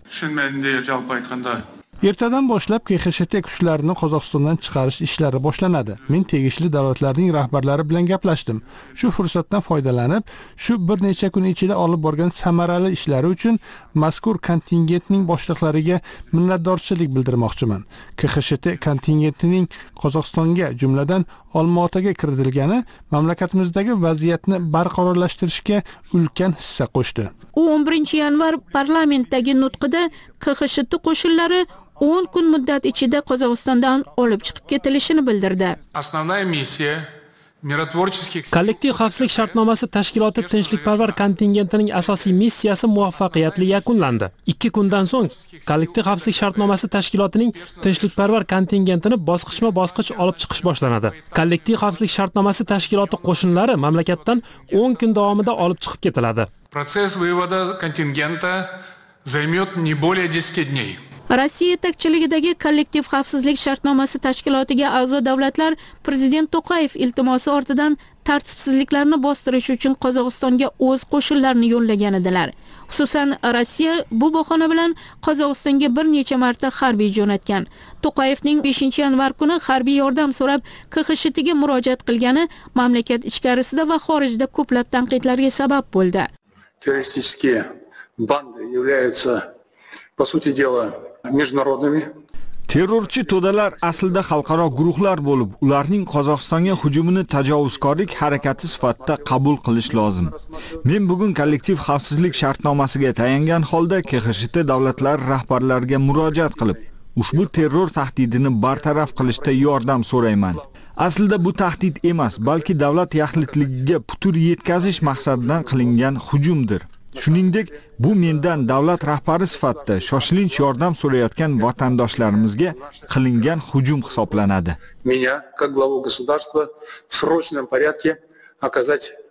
Ertadan boshlab K X S T kuchlarini Qozog'istondan chiqarish ishlari boshlanadi. Men tegishli davlatlarning rahbarlari bilan gaplashdim. Shu fursatdan foydalanib, shu bir necha kun ichida olib borgan samarali ishlari uchun mazkur kontingentning boshliqlariga minnatdorchilik bildirmoqchiman. K X S T kontingentining Qozog'istonga, jumladan Olmaotaga kiritilgani mamlakatimizdagi vaziyatni barqarorlashtirishga ulkan hissa qo'shdi. U o'n birinchi yanvar parlamentdagi nutqida K X S T qo'shinlari o'n kun muddat ichida Qozog'istondan olib chiqib ketilishini bildirdi. Kollektiv xavfsizlik shartnomasi tashkiloti tinchlikparvar kontingentining asosiy missiyasi muvaffaqiyatli yakunlandi. ikki kundan so'ng kollektiv xavfsizlik shartnomasi tashkilotining tinchlikparvar kontingentini bosqichma-bosqich olib chiqish boshlanadi. Kollektiv xavfsizlik shartnomasi tashkiloti qo'shinlari mamlakatdan o'n kun davomida olib chiqib ketiladi. Protsess вывода контингента займет не более десяти дней. Rossiya yetakchiligidagi kollektiv xavfsizlik shartnomasi tashkilotiga a'zo davlatlar prezident To'qayev iltimosi ortidan tartibsizliklarni bostirish uchun Qozog'istonga o'z qo'shinlarini yo'llagan edilar. Xususan, Rossiya bu bahona bilan Qozog'istonga bir necha marta harbiy jo'natgan. To'qayevning beshinchi yanvar kuni harbiy yordam so'rab K X S Tga murojaat qilgani mamlakat ichkarisida va xorijda ko'plab tanqidlarga sabab bo'ldi. Terroristik banды являются, по сути дела, международными. Terrorchi to'dalar aslida xalqaro guruhlar bo'lib, ularning Qozog'istonga hujumini tajovuzkorlik harakati sifatida qabul qilish lozim. Men bugun kollektiv xavfsizlik shartnomasiga tayangan holda K X S T davlatlari rahbarlariga murojaat qilib, ushbu terror tahdidini bartaraf qilishda yordam so'rayman. Aslida bu tahdid emas, balki davlat yaxlitligiga putur yetkazish maqsadidan qilingan hujumdir. Shuningdek, bu mendan davlat rahbari sifatida shoshilinch yordam so'rayotgan vatandoshlarimizga qilingan hujum hisoblanadi. Меня, как главу государства, в срочном порядке оказать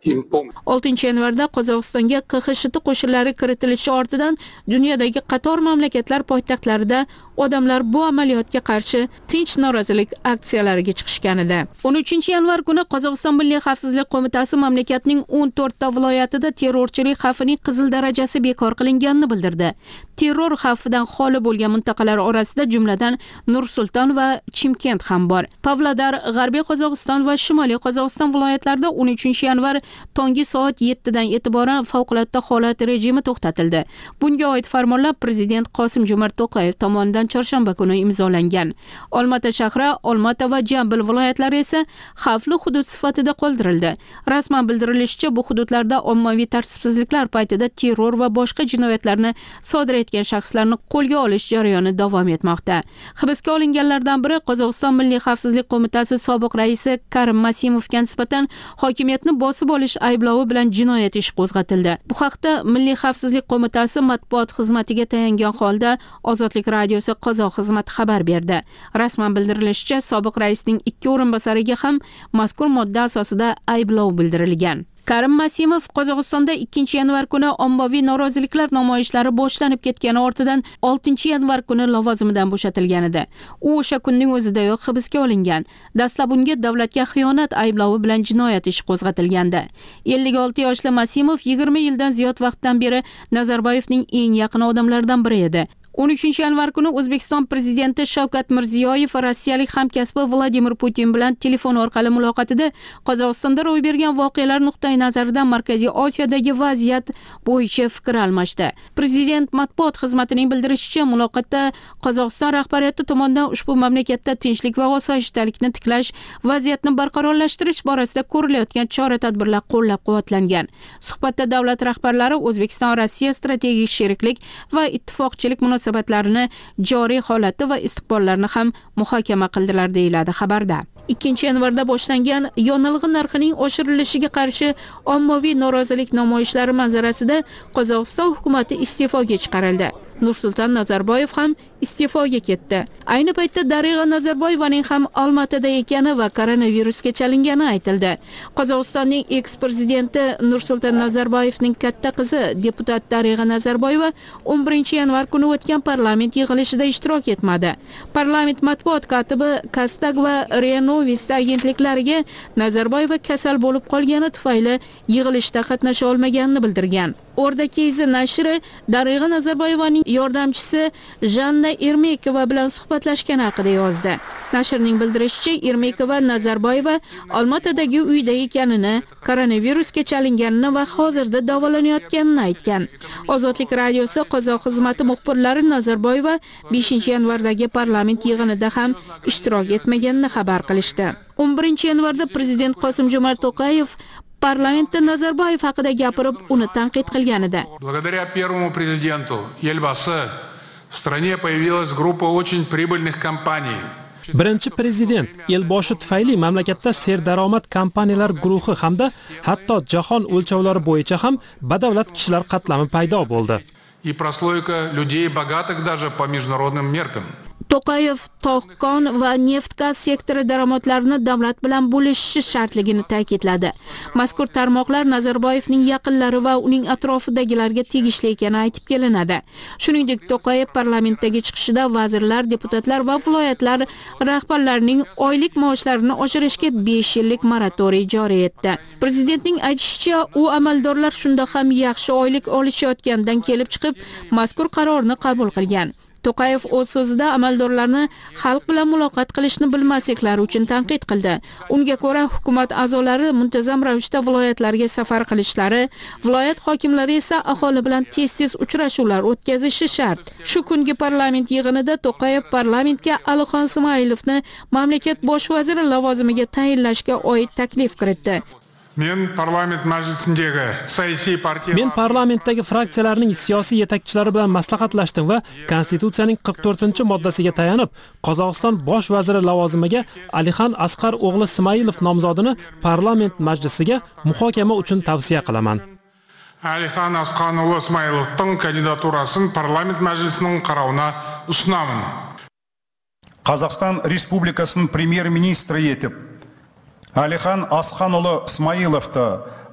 oltinchi yanvarda Qozog'istonga Q X S H T qo'shinlari kiritilishi ortidan dunyodagi qator mamlakatlar poytaxtlarida odamlar bu amaliyotga qarshi tinch norozilik aksiyalariga chiqishgan edi. o'n uchinchi yanvar kuni Qozog'iston Milliy xavfsizlik qo'mitasi mamlakatning o'n to'rtta viloyatida terrorchilik xavfining qizil darajasi bekor qilinganini bildirdi. Terror xavfidan xoli bo'lgan mintaqalar orasida jumladan Nur-Sulton va Chimkent ham bor. Pavlodar, G'arbiy Qozog'iston va Shimoliy Qozog'iston viloyatlarida o'n uchinchi yanvar tongi soat yettidan e'tiboran favqulodda holat rejimi to'xtatildi. Bunga oid farmonlar Prezident Qosim-Jo'mart To'qayev tomonidan chorshanba kuni imzolangan. Olmaota shahri, Olmaota va Jambil viloyatlari esa xavfli hudud sifatida qoldirildi. Rasman bildirilishicha, bu hududlarda ommaviy tartibsizliklar paytida terror va boshqa jinoyatlarni sodir etgan shaxslarni qo'lga olish jarayoni davom etmoqda. Hibsga olinganlardan biri Qozog'iston Milliy xavfsizlik qo'mitasi sobiq raisi Karim Masimovga nisbatan hokimiyatni bosib olish ayblovi bilan jinoyat ishi qo'zg'atildi. Bu haqda Milliy xavfsizlik qo'mitasi matbuot xizmatiga tayangan holda Ozodlik radiosi Qozoq xizmati xabar berdi. Rasman bildirilishicha, sobiq raisning ikki o'rinbosariga ham mazkur modda asosida ayblov bildirilgan. Karim Masimov Qozog'istonda ikkinchi yanvar kuni ommaviy noroziliklar namoyishlari boshlanib ketgani ortidan oltinchi yanvar kuni lavozimidan bo'shatilgan edi. U o'sha kunning o'zidayoq hibsga olingan. Dastlab unga davlatga xiyonat ayblovi bilan jinoyat ishi qo'zg'atilgandi. ellik olti yoshli Masimov yigirma yildan ziyod vaqtdan beri Nazarboyevning eng yaqin odamlaridan biri edi. o'n uchinchi yanvar kuni O'zbekiston prezidenti Shavkat Mirziyoyev rossiyalik hamkasbi Vladimir Putin bilan telefon orqali muloqotida Qozog'istonda ro'y bergan voqealar nuqtai nazaridan Markaziy Osiyodagi vaziyat bo'yicha fikr almashdi. Prezident matbuot xizmatining bildirishicha, muloqotda Qozog'iston rahbariyati tomonidan ushbu mamlakatda tinchlik va osoyishtalikni tiklash, vaziyatni barqarorlashtirish borasida ko'rilayotgan chora-tadbirlar qo'llab-quvvatlangan. Suhbatda davlat rahbarlari O'zbekiston-Rossiya strategik sheriklik va ittifoqchilik munosabatlarini joriy holati va istiqbollarini ham muhokama qildilar deyiladi xabarda. ikkinchi yanvarda boshlangan yonilg'i narxining oshirilishiga qarshi ommaviy norozilik namoyishlari manzarasida Qozog'iston hukumati iste'foga chiqarildi. Nur-Sulton Nazarboyev ham iste'foga ketdi. Ayni paytda Darig'a Nazarboyevaning ham Olmaotada ekani va koronavirusga chalingani aytildi. Qozog'istonning eks-prezidenti Nur-Sulton Nazarboyevning katta qizi deputat Darig'a Nazarboyeva o'n birinchi yanvar kuni o'tgan parlament yig'ilishida ishtirok etmadi. Parlament matbuot kotibi Kastag va Renovist agentliklariga Nazarboyeva kasal bo'lib qolgani tufayli yig'ilishda qatnasha olmaganini bildirgan. O'rdakezi nashri Darig'a Nazarboyevaning yordamchisi Janna Ermekova bilan suhbatlashgani haqida yozdi. Nashrning bildirishicha, Ermekova Nazarboyeva Olmaotadagi uyda ekanini, koronavirusga chalinganini va hozirda davolanayotganini aytgan. Ozodlik radiosi Qozoq xizmati muxbirlari Nazarboyeva beshinchi yanvardagi parlament yig'inida ham ishtirok etmaganini xabar qilishdi. o'n birinchi yanvarda prezident Qosim-Jo'mart To'qayev parlamentda Nazarboyev haqida gapirib, uni tanqid qilgan edi. Благодаря первому президенту Елбасы в стране появилась группа очень прибыльных компаний. Birinchi prezident Elboshi tufayli mamlakatda serdaromad kompaniyalar guruhi hamda hatto jahon o'lchovlari bo'yicha ham badavlat kishilar qatlami paydo bo'ldi. И прослойка людей богатых даже по международным меркам. To'qayev tog'-kon va neft-gaz sektori daromadlarini davlat bilan bo'lishishi shartligini ta'kidladi. Mazkur tarmoqlar Nazarboyevning yaqinlari va uning atrofidagilarga tegishli ekani aytib kelinadi. Shuningdek, To'qayev parlamentdagi chiqishida vazirlar, deputatlar va viloyatlar rahbarlarining oylik maoshlarini oshirishga besh yillik moratoriy joriy etdi. Prezidentning aytishicha, u amaldorlar shunda ham yaxshi oylik olishayotgandan kelib chiqib, mazkur qarorni qabul qilgan. To'qayev o'z so'zida amaldorlarni xalq bilan muloqot qilishni bilmasliklari uchun tanqid qildi. Unga ko'ra, hukumat a'zolari muntazam ravishda viloyatlarga safar qilishlari, viloyat hokimlari esa aholi bilan tez-tez uchrashuvlar o'tkazishi shart. Shu kungi parlament yig'inida To'qayev parlamentga Alixon Ismoilovni mamlakat bosh vaziri lavozimiga tayinlashga oid taklif kiritdi. Men parlament majlisindagi siyosiy partiya Men parlamentdagi fraksiyalarning siyosiy yetakchilari bilan maslahatlashdim va konstitutsiyaning qirq to'rtinchi moddasiga tayanib, Qozog'iston bosh vaziri lavozimiga Alixon Asqar o'g'li Ismoilov nomzodini parlament majlisiga muhokama uchun tavsiya qilaman. Alixon Asqar o'g'li Ismoilovning kandidaturaсын parlament majlisining qaroruna usunaman. Qozog'iston Respublikasining premyer-ministri etib Alixon Asqanұлы Ismoilovni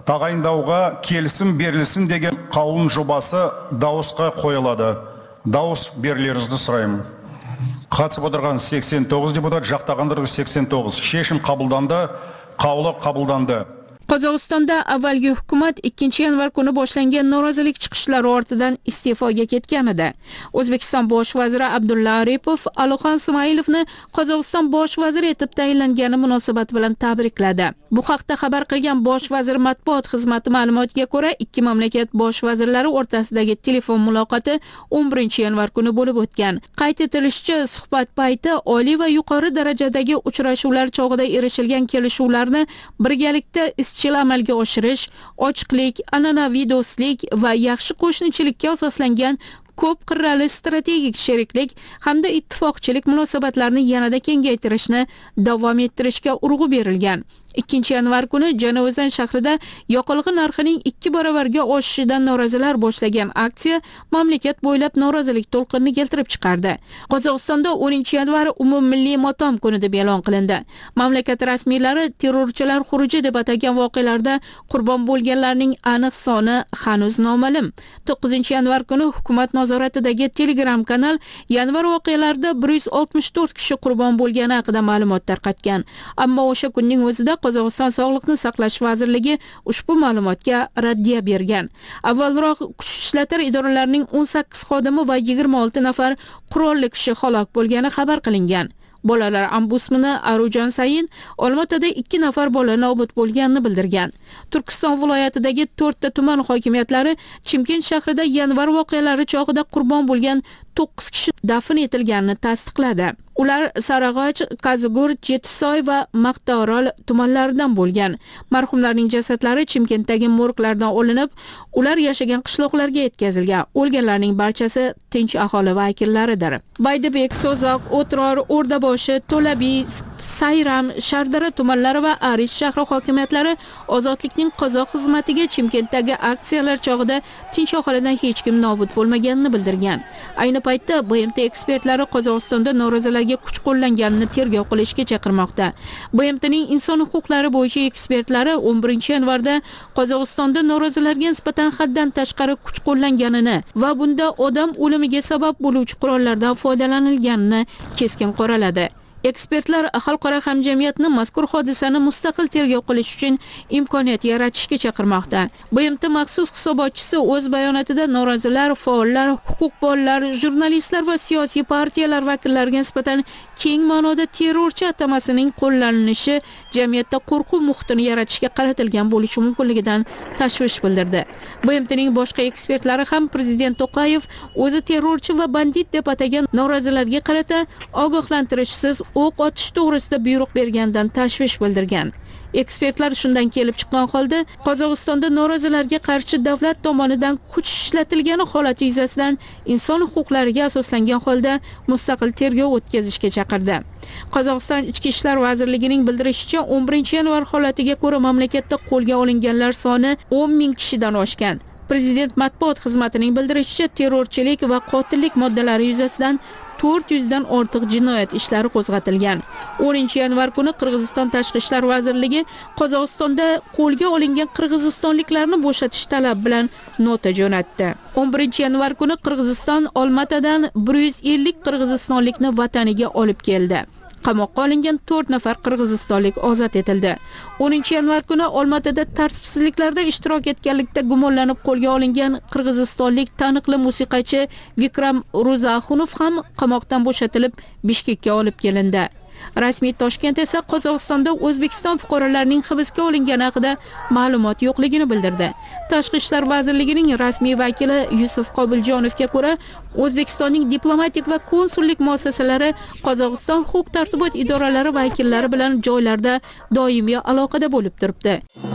тағайындауға келісім берілсін деген қаулының жобасы дауысқа қойылады. Дауыс берулеріңізді сұраймын. Қатысып отырған сексен тоғыз депутат, жақтағандар сексен тоғыз. Шешім қабылданды, қаулы қабылданды. Qozog'istonda avvalgi hukumat ikkinchi yanvar kuni boshlangan norozilik chiqishlari ortidan iste'foga ketgan edi. O'zbekiston bosh vaziri Abdulla Aripov Alixon Ismoilovni Qozog'iston bosh vaziri etib tayinlangani munosabati bilan tabrikladi. Bu haqda xabar qilgan bosh vazir matbuot xizmati ma'lumotiga ko'ra, ikki mamlakat bosh vazirlari o'rtasidagi telefon muloqoti o'n birinchi yanvar kuni bo'lib o'tgan. Qayd etilishicha, suhbat payti oliy va yuqori darajadagi uchrashuvlar chog'ida erishilgan kelishuvlarni birgalikda izchil amalga oshirish, ochiqlik, an'anaviy do'stlik va yaxshi qo'shnichilikka asoslangan ko'p qirrali strategik sheriklik hamda ittifoqchilik munosabatlarini yanada kengaytirishni davom ettirishga urg'u berilgan. ikkinchi yanvar kuni Janavozan shahrida yoqilg'i narxining ikki baravarga oshishidan norozilar boshlagan aksiya mamlakat bo'ylab norozilik to'lqinini keltirib chiqardi. Qozog'istonda o'ninchi yanvar umummilliy motam kuni deb e'lon qilindi. Mamlakat rasmiylari terrorchilar xuruji deb atagan voqealarda qurbon bo'lganlarning aniq soni hanuz noma'lum. to'qqizinchi yanvar kuni hukumat nazoratidagi Telegram kanal yanvar voqealarida bir yuz oltmish to'rt kishi qurbon bo'lgani haqida ma'lumot tarqatgan. Ammo o'sha kunning o'zida Qozog'iston Sog'liqni saqlash vazirligi ushbu ma'lumotga raddiya bergan. Avvalroq kuch ishlatar idoralarining o'n sakkiz xodimi va yigirma olti nafar qurolli kishi halok bo'lgani xabar qilingan. Bolalar ombudsmani Arujon Sayin Olmaotada ikki nafar bola nobud bo'lganini bildirgan. Turkiston viloyatidagi to'rtta tuman hokimiyatlari Chimkent shahrida yanvar voqealari chog'ida qurbon bo'lgan to'qqiz kishi dafn etilganini tasdiqladi. Ular Sarag'och, Qazigurt, Jetisoy va Maqtaorol tumanlaridan bo'lgan. Marhumlarning jasadlari Chimkentdagi morglardan olinib, ular yashagan qishloqlarga yetkazilgan. O'lganlarning barchasi tinch aholi vakillaridir. Baydibek, So'zoq, O'tror, O'rdaboshi, To'labiy, Sayram, Shardara tumanlari va Arish shahri hokimiyatlari ozodlikning qozoq xizmatiga Chimkentdagi aksiyalar chog'ida tinch aholidan hech kim nobud bo'lmaganini bildirgan. Ayni paytda B M T ekspertlari Qozog'istonda norozilarga kuch qo'llanganini tergov qilishga chaqirmoqda. B M T'ning inson huquqlari bo'yicha ekspertlari o'n birinchi yanvarda Qozog'istonda norozilarga nisbatan haddan tashqari kuch qo'llanganini va bunda odam o'limiga sabab bo'luvchi qurollardan foydalanilganini keskin qoraladi. Ekspertlar xalqaro hamjamiyatni mazkur hodisani mustaqil tergov qilish uchun imkoniyat yaratishga chaqirmoqda. B M T maxsus hisobotchisi o'z bayonotida norozilar, faollar, huquqbonlar, jurnalistlar va siyosiy partiyalar vakillariga nisbatan keng ma'noda terrorchi atamasining qo'llanilishi jamiyatda qo'rquv muhitini yaratishga qaratilgan bo'lishi mumkinligidan tashvish bildirdi. B M T'ning boshqa ekspertlari ham prezident To'qayev o'zi terrorchi va bandit deb atagan norozilarga qarata ogohlantirishsiz o'q otish to'g'risida buyruq bergandan tashvish bildirgan. Ekspertlar shundan kelib chiqqan holda Qozog'istonda norozilarga qarshi davlat tomonidan kuch ishlatilgani holati yuzasidan inson huquqlariga asoslangan holda mustaqil tergov o'tkazishga chaqirdi. Qozog'iston Ichki ishlar vazirligining bildirishicha, o'n birinchi yanvar holatiga ko'ra mamlakatda qo'lga olinganlar soni o'n ming kishidan oshgan. Prezident matbuot xizmatining bildirishicha, terrorchilik va qotillik moddalari yuzasidan to'rt yuz dan ortiq jinoyat ishlari qo'zg'atilgan. o'ninchi yanvar kuni Qirg'iziston Tashqi ishlar vazirligi Qozog'istonda qo'lga olingan qirg'izistonliklarni bo'shatish talabi bilan nota jo'natdi. o'n birinchi yanvar kuni Qirg'iziston Olmaotadan bir yuz ellik qirg'izistonlikni vataniga olib keldi. Qamoqqa olingan to'rt nafar qirg'izistonlik ozod etildi. o'ninchi yanvar kuni Olmaotada tartibsizliklarda ishtirok etganlikda gumonlanib qo'lga olingan qirg'izistonlik taniqli musiqachi Vikram Ruzaxunov ham qamoqdan bo'shatilib Bishkekka olib kelindi. Rasmiy Toshkent esa Qozog'istonda O'zbekiston fuqarolarining hibsga olingani haqida ma'lumot yo'qligini bildirdi. Tashqi ishlar vazirligining rasmiy vakili Yusuf Qobiljonovga ko'ra, O'zbekistonning diplomatik va konsullik muassasalari Qozog'iston huquq-tartibot idoralari vakillari bilan joylarda doimiy aloqada bo'lib turibdi.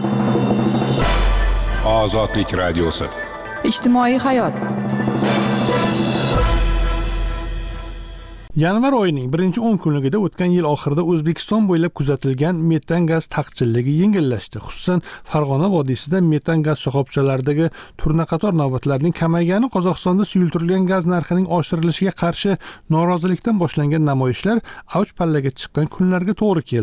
Ozodlik radiosi. Ijtimoiy hayot. Yanvar oyining birinchi o'n kunligida o'tgan yil oxirida O'zbekiston bo'ylab kuzatilgan metan gaz taqchilligi yengillashdi. Xususan, Farg'ona vodiysida metan gaz shoxobchalaridagi turnaqator navbatlarning kamaygani Qozog'istonda suyultirilgan gaz narxining oshirilishiga qarshi norozilikdan boshlangan namoyishlar avj pallaga chiqqan kunlarga to'g'ri keldi.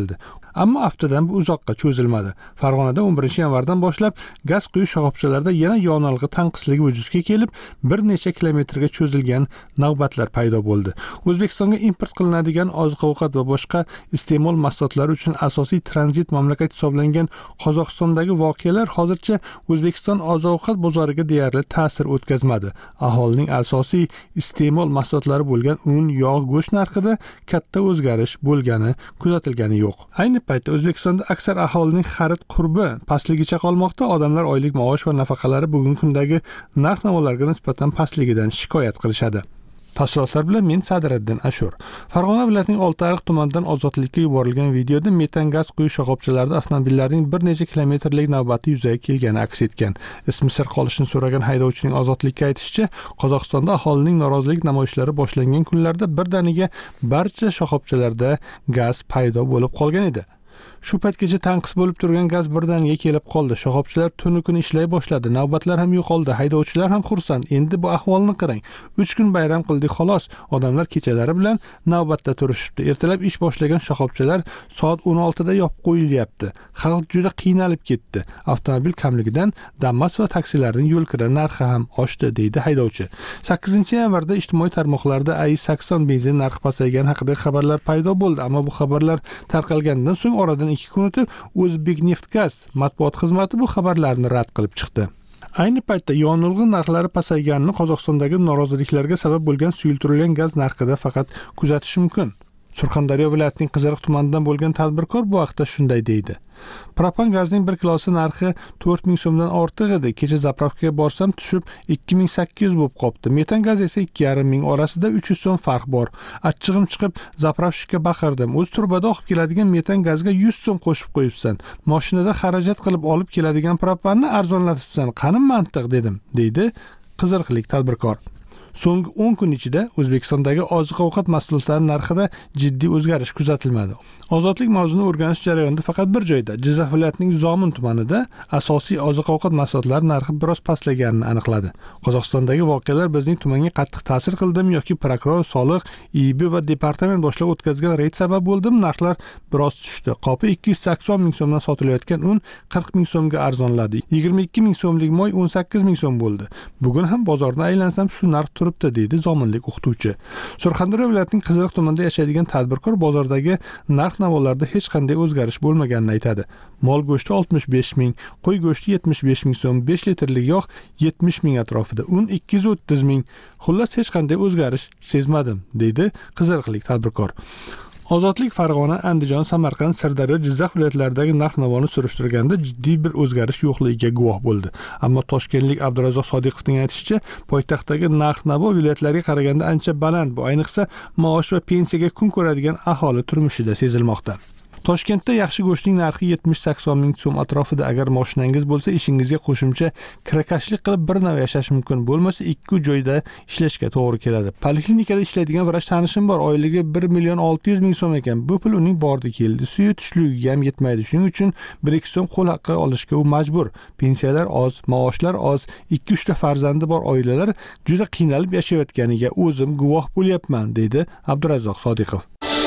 Ammo aftidan bu uzoqqa cho'zilmadi. Farg'onada o'n birinchi yanvardan boshlab gaz quyish shoxobchalarida yana yonilg'i tanqisligi vujudga kelib, bir necha kilometrga cho'zilgan navbatlar paydo bo'ldi. O'zbekistonga import qilinadigan oziq-ovqat va boshqa iste'mol mahsulotlari uchun asosiy tranzit mamlakat hisoblangan Qozog'istondagi voqealar hozircha O'zbekiston oziq-ovqat bozoriga deyarli ta'sir o'tkazmadi. Aholining asosiy iste'mol mahsulotlari bo'lgan un, yog', go'sht narxida katta o'zgarish bo'lgani kuzatilgani yo'q. Ayni paytda O'zbekistonda aksar aholining xarid qurbi pastligicha qolmoqda. Odamlar oylik maosh va nafaqalari bugungi kundagi narx-navolarga nisbatan pastligidan shikoyat qilishadi. Tafsilotlar bilan men Sadiriddin Ashur. Farg'ona viloyatining Oltiariq tumanidan ozodlikka yuborilgan videoda metan gaz quyish shoxobchalarida avtomobillarning bir necha kilometrlik navbati yuzaga kelgani aks etgan. Ismi sir qolishini so'ragan haydovchining ozodlikka aytishicha, Qozog'istonda aholining norozilik namoyishlari boshlangan kunlarda birdaniga barcha shoxobchalarda gaz paydo bo'lib qolgan edi. Shu paytgacha tanqis bo'lib turgan gaz birdaniga kelib qoldi. Shoxobchalar tunu kun ishlay boshladi. Navbatlar ham yo'qoldi. Haydovchilar ham xursand. Endi bu ahvolni qarang. uch kun bayram qildik xolos. Odamlar kechalari bilan navbatda turishibdi. Ertalab ish boshlagan shoxobchalar soat o'n oltida yopib qo'yilyapti. Xalq juda qiynalib ketdi. Avtomobil kamligidan Damas va taksilarning yo'lkira narxi ham oshdi, deydi haydovchi. sakkizinchi yanvarda ijtimoiy tarmoqlarda A I sakson benzin narxi pasaygani haqida xabarlar paydo bo'ldi, ammo bu xabarlar tarqalgandan so'ng oradan ikki kun o'tib O'zbekneftgaz matbuot xizmati bu xabarlarni rad qilib chiqdi. Ayni paytda yonilg'i narxlari pasayganini Qozog'istondagi noroziliklarga sabab bo'lgan suyultirilgan gaz narxida faqat kuzatish mumkin. Surxondaryo viloyatining Qiziriq tumanidan bo'lgan tadbirkor bu haqda shunday deydi. Propan gazning bir kilosi narxi to'rt ming so'mdan ortiq edi. Kecha zapravkaga borsam tushib ikki ming sakkiz yuz bo'lib qopti. Metan gaz esa ikki yarim ming orasida uch yuz so'm farq bor. Achchig'im chiqib zapravshikka baqirdim. O'z turbada oqib keladigan metan gazga yuz so'm qo'shib qo'yibsan. Mashinada xarajat qilib olib keladigan propanni arzonlatibsan. Qani mantiq dedim, deydi qiziriqlik tadbirkor. So'nggi o'n kun ichida O'zbekistondagi oziq-ovqat mahsulotlari narxida jiddiy o'zgarish kuzatilmadi. Ozodlik mavzuni o'rganish jarayonida faqat bir joyda, Jizzax viloyatining Zomin tumanida asosiy oziq-ovqat mahsulotlari narxi biroz pastlaganini aniqladi. Qozog'istondagi voqealar bizning tumanga qattiq ta'sir qildimi yoki prokuror, soliq, I B va departament boshlig'i o'tkazgan reyd sabab bo'ldimi? Narxlar biroz tushdi. Qopi ikki yuz sakson ming so'mdan sotilayotgan un qirq ming so'mga arzonladi. yigirma ikki ming so'mlik moy o'n sakkiz ming so'm bo'ldi. Bugun ham bozorni aylansam shu narx turibdi, deydi zominlik o'qituvchi. Surxondaryo viloyatining Qiziriq tumanida yashaydigan tadbirkor bozordagi narx navolarda hech qanday o'zgarish bo'lmaganini aytadi. Mol go'shti oltmish besh ming, qo'y go'shti yetmish besh ming so'm, besh litrlik yog' yetmish ming atrofida, un ikki yuz o'ttiz ming. Xullas hech qanday o'zgarish sezmadim, deydi qiziriqlik tadbirkor. Ozodlik Farg'ona, Andijon, Samarqand, Sirdaryo, Jizzax viloyatlaridagi narx-navoni surishtirganda jiddiy bir o'zgarish yo'qligiga guvoh bo'ldi. Ammo Toshkentlik Abdurazzoq Sodiqovning aytishicha, poytaxtdagi narx-navo viloyatlarga qaraganda ancha baland. Bu ayniqsa maosh va pensiyaga kun ko'radigan aholi turmushida sezilmoqda. Toshkentda yaxshi go'shtning narxi yetmish sakson ming so'm atrofida. Agar mashinangiz bo'lsa, ishingizga qo'shimcha kirakashlik qilib bir nav yashash mumkin. Bo'lmasa ikki joyda ishlashga to'g'ri keladi. Poliklinikada ishlaydigan vrach tanishim bor. Oyligi bir million olti yuz ming so'm ekan. Bu pul uning bordi keldi. Suyi tushligiga ham yetmaydi. Shuning uchun bir ikki so'm qo'l haqqi olishga u majbur. Pensiyalar oz, maoshlar oz, ikki uch ta farzandi bor oilalar juda qiynalib yashayotganiga o'zim guvoh bo'lyapman, deydi Abdurazzoq Sodiqov.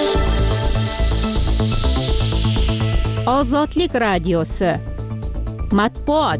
Ozodlik radiosi matbuot.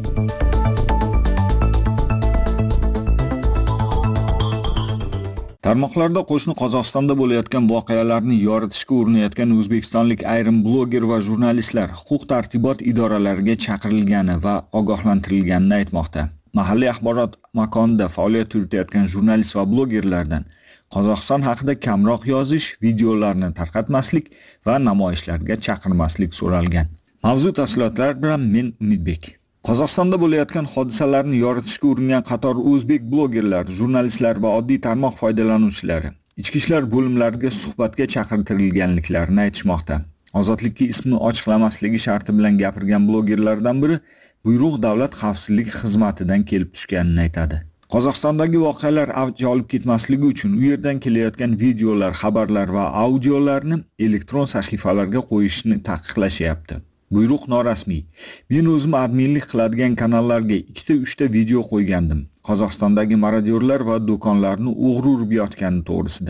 Tarmoqlarda qo'shni Qozog'istonda bo'layotgan voqealarni yoritishga urinayotgan o'zbekistonlik ayrim bloger va jurnalistlar huquq-tartibot idoralariga chaqirilgani va ogohlantirilganini aytmoqda. Mahalliy axborot makonida faoliyat yuritayotgan jurnalist va blogerlardan Qozog'iston haqida kamroq yozish, videolarni tarqatmaslik va namoyishlarga chaqirmaslik so'ralgan. Mavzu tafsilotlari bilan men Umidbek. Qozog'istonda bo'layotgan hodisalarni yoritishga uringan qator o'zbek blogerlar, jurnalistlar va oddiy tarmoq foydalanuvchilari ichki ishlar bo'limlariga suhbatga chaqirtirilganliklarini aytishmoqda. Ozodlikka ismini ochiqlamasligi sharti bilan gapirgan blogerlardan biri buyruq davlat xavfsizlik xizmatidan kelib tushganini aytadi. Qozog'istondagi voqealar avj olib ketmasligi uchun u yerdan kelayotgan videolar, xabarlar va audiolarni elektron sahifalarga qo'yishni taqiqlashyapti. Buyruq norasmiy. Men o'zim adminlik qiladigan kanallarga ikkita uchta video qo'ygandim. Qozog'istondagi marodyorlar va do'konlarni o'g'ri urib yotgani to'g'risida.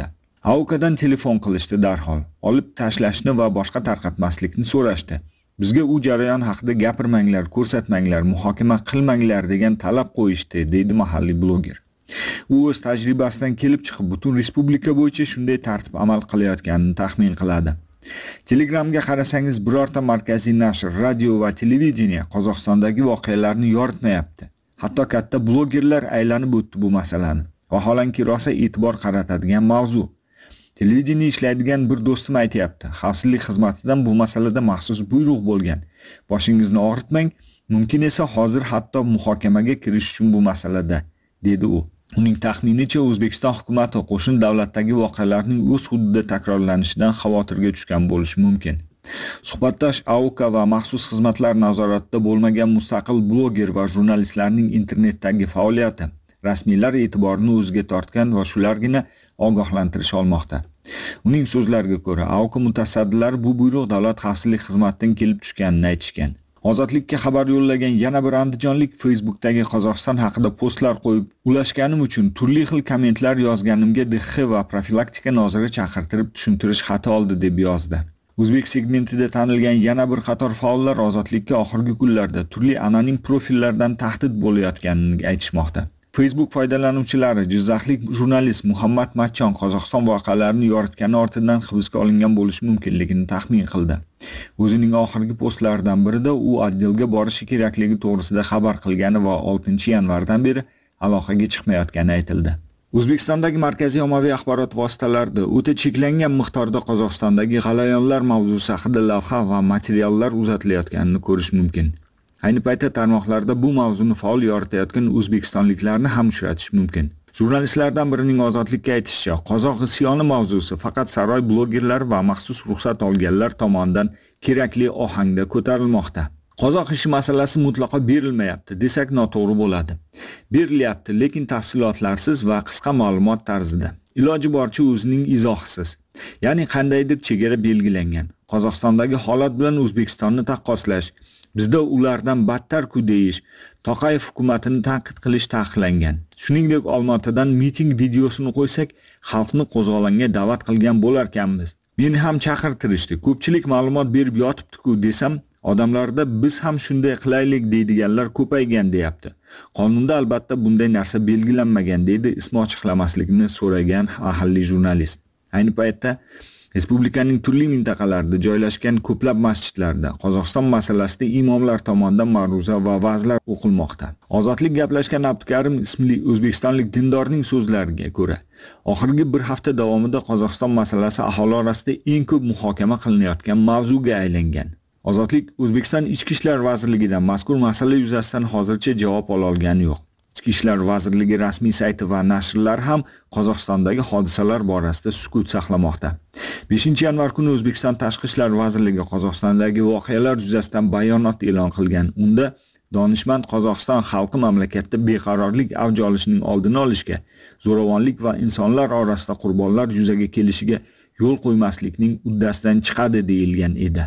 AOKadan telefon qilishdi darhol. Olib tashlashni va boshqa tarqatmaslikni so'rashdi. Bizga u jarayon haqida gapirmanglar, ko'rsatmanglar, muhokama qilmanglar degan talab qo'yishdi, deydi mahalliy bloger. U o'z tajribasidan kelib chiqib butun respublika bo'yicha shunday tartib amal qilayotganini taxmin qiladi. Telegramga qarasangiz birorta markaziy nashr, radio va televideniya Qozog'istondagi voqealarni yoritmayapti. Hatto katta blogerlar aylanib o'tdi bu masalani. Vaholanki rosa e'tibor qaratadigan mavzu. Televideniya ishlaydigan bir do'stim aytayapti. Xavfsizlik xizmatidan bu masalada maxsus buyruq bo'lgan. Boshingizni og'ritmang, mumkin esa hozir hatto muhokamaga kirish uchun bu masalada, dedi u. Uning taxminicha O'zbekiston hukumati qo'shni davlatdagi voqealarning o'z hududida takrorlanishidan xavotirga tushgan bo'lishi mumkin. Suhbatdosh AOKa va maxsus xizmatlar nazoratida bo'lmagan mustaqil bloger va jurnalistlarning internetdagi faoliyati rasmiylar e'tiborini o'ziga tortgan va shulargina ogohlantirish olmoqda. Uning so'zlariga ko'ra, AOKa mutasaddilari bu buyruq davlat xavfsizlik xizmatidan kelib tushganini aytishgan. Ozodlikka xabar yo'llagan yana bir andijonlik Facebookdagi Qozog'iston haqida postlar qo'yib, ulashganim uchun turli xil kommentlar yozganimga D X va profilaktika noziri chaqirtirib tushuntirish xati oldi deb yozdi. O'zbek segmentida tanilgan yana bir qator faollar ozodlikka oxirgi kunlarda turli anonim profillardan tahdid bo'layotganini aytishmoqda. Facebook foydalanuvchilari jizzaxlik jurnalist Muhammad Matchon Qozog'iston voqealarini yoritgani ortidan hibsga olingan bo'lishi mumkinligini taxmin qildi. O'zining oxirgi postlaridan birida u oddelga borishi kerakligi to'g'risida xabar qilgani va oltinchi yanvardan beri aloqaga chiqmayotgani aytildi. O'zbekistondagi markaziy ommaviy axborot vositalarida o'ta cheklangan miqdorda Qozog'istondagi g'alayonlar mavzusi haqida lavha va materiallar uzatilayotganini ko'rish mumkin. Ayni paytda tarmoqlarda bu mavzuni faol yoritayotgan o'zbekistonliklarni ham uchratish mumkin. Jurnalistlardan birining ozodlikka aytishicha, qozoq isyoni mavzusi faqat saroy blogerlari va maxsus ruxsat olganlar tomonidan kerakli ohangda ko'tarilmoqda. Qozoq ishi masalasi mutlaqo berilmayapti desak noto'g'ri bo'ladi. Berilyapti, lekin tafsilotlarsiz va qisqa ma'lumot tarzida. Iloji boricha o'zining izohisiz. Ya'ni qandaydir chegara belgilangan. Qozog'istondagi holat bilan O'zbekistonni taqqoslash, bizda ulardan battar ku deyish, Toqayev hukumatini tanqid qilish taqiqlangan. Shuningdek, Olmaotadan miting videosini qo'ysak, xalqni qo'zg'olonga da'vat qilgan bo'larkanmiz. Meni ham chaqirtirishdi. Ko'pchilik ma'lumot berib yotibdi-ku desam, odamlarda biz ham shunday qilaylik deydiganlar ko'paygan deyapti. Qonunda albatta bunday narsa belgilanmagan, deydi ismi ochiqlamaslikni so'ragan mahalliy jurnalist. Ayni paytda respublikaning turli mintaqalarida joylashgan ko'plab masjidlarda Qozog'iston masalasida imomlar tomonidan ma'ruza va va'zlar o'qilmoqda. Ozodlik gaplashgan Abdukarim ismli o'zbekistonlik dindorning so'zlariga ko'ra, oxirgi bir hafta davomida Qozog'iston masalasi aholi orasida eng ko'p muhokama qilinayotgan mavzuga aylangan. Ozodlik O'zbekiston Ichki ishlar vazirligidan mazkur masala yuzasidan hozircha javob ola olgani yo'q. Ichki ishlar vazirligi rasmiy sayti va nashrlar ham Qozog'istondagi hodisalar borasida sukut saqlamoqda. beshinchi yanvar kuni O'zbekiston Tashqi ishlar vazirligi Qozog'istondagi voqealar yuzasidan bayonot e'lon qilgan. Unda donishmand Qozog'iston xalqi mamlakatda beqarorlik avj olishining oldini olishga, zo'ravonlik va insonlar orasida qurbonlar yuzaga kelishiga yo'l qo'ymaslikning uddasidan chiqadi deyilgan edi.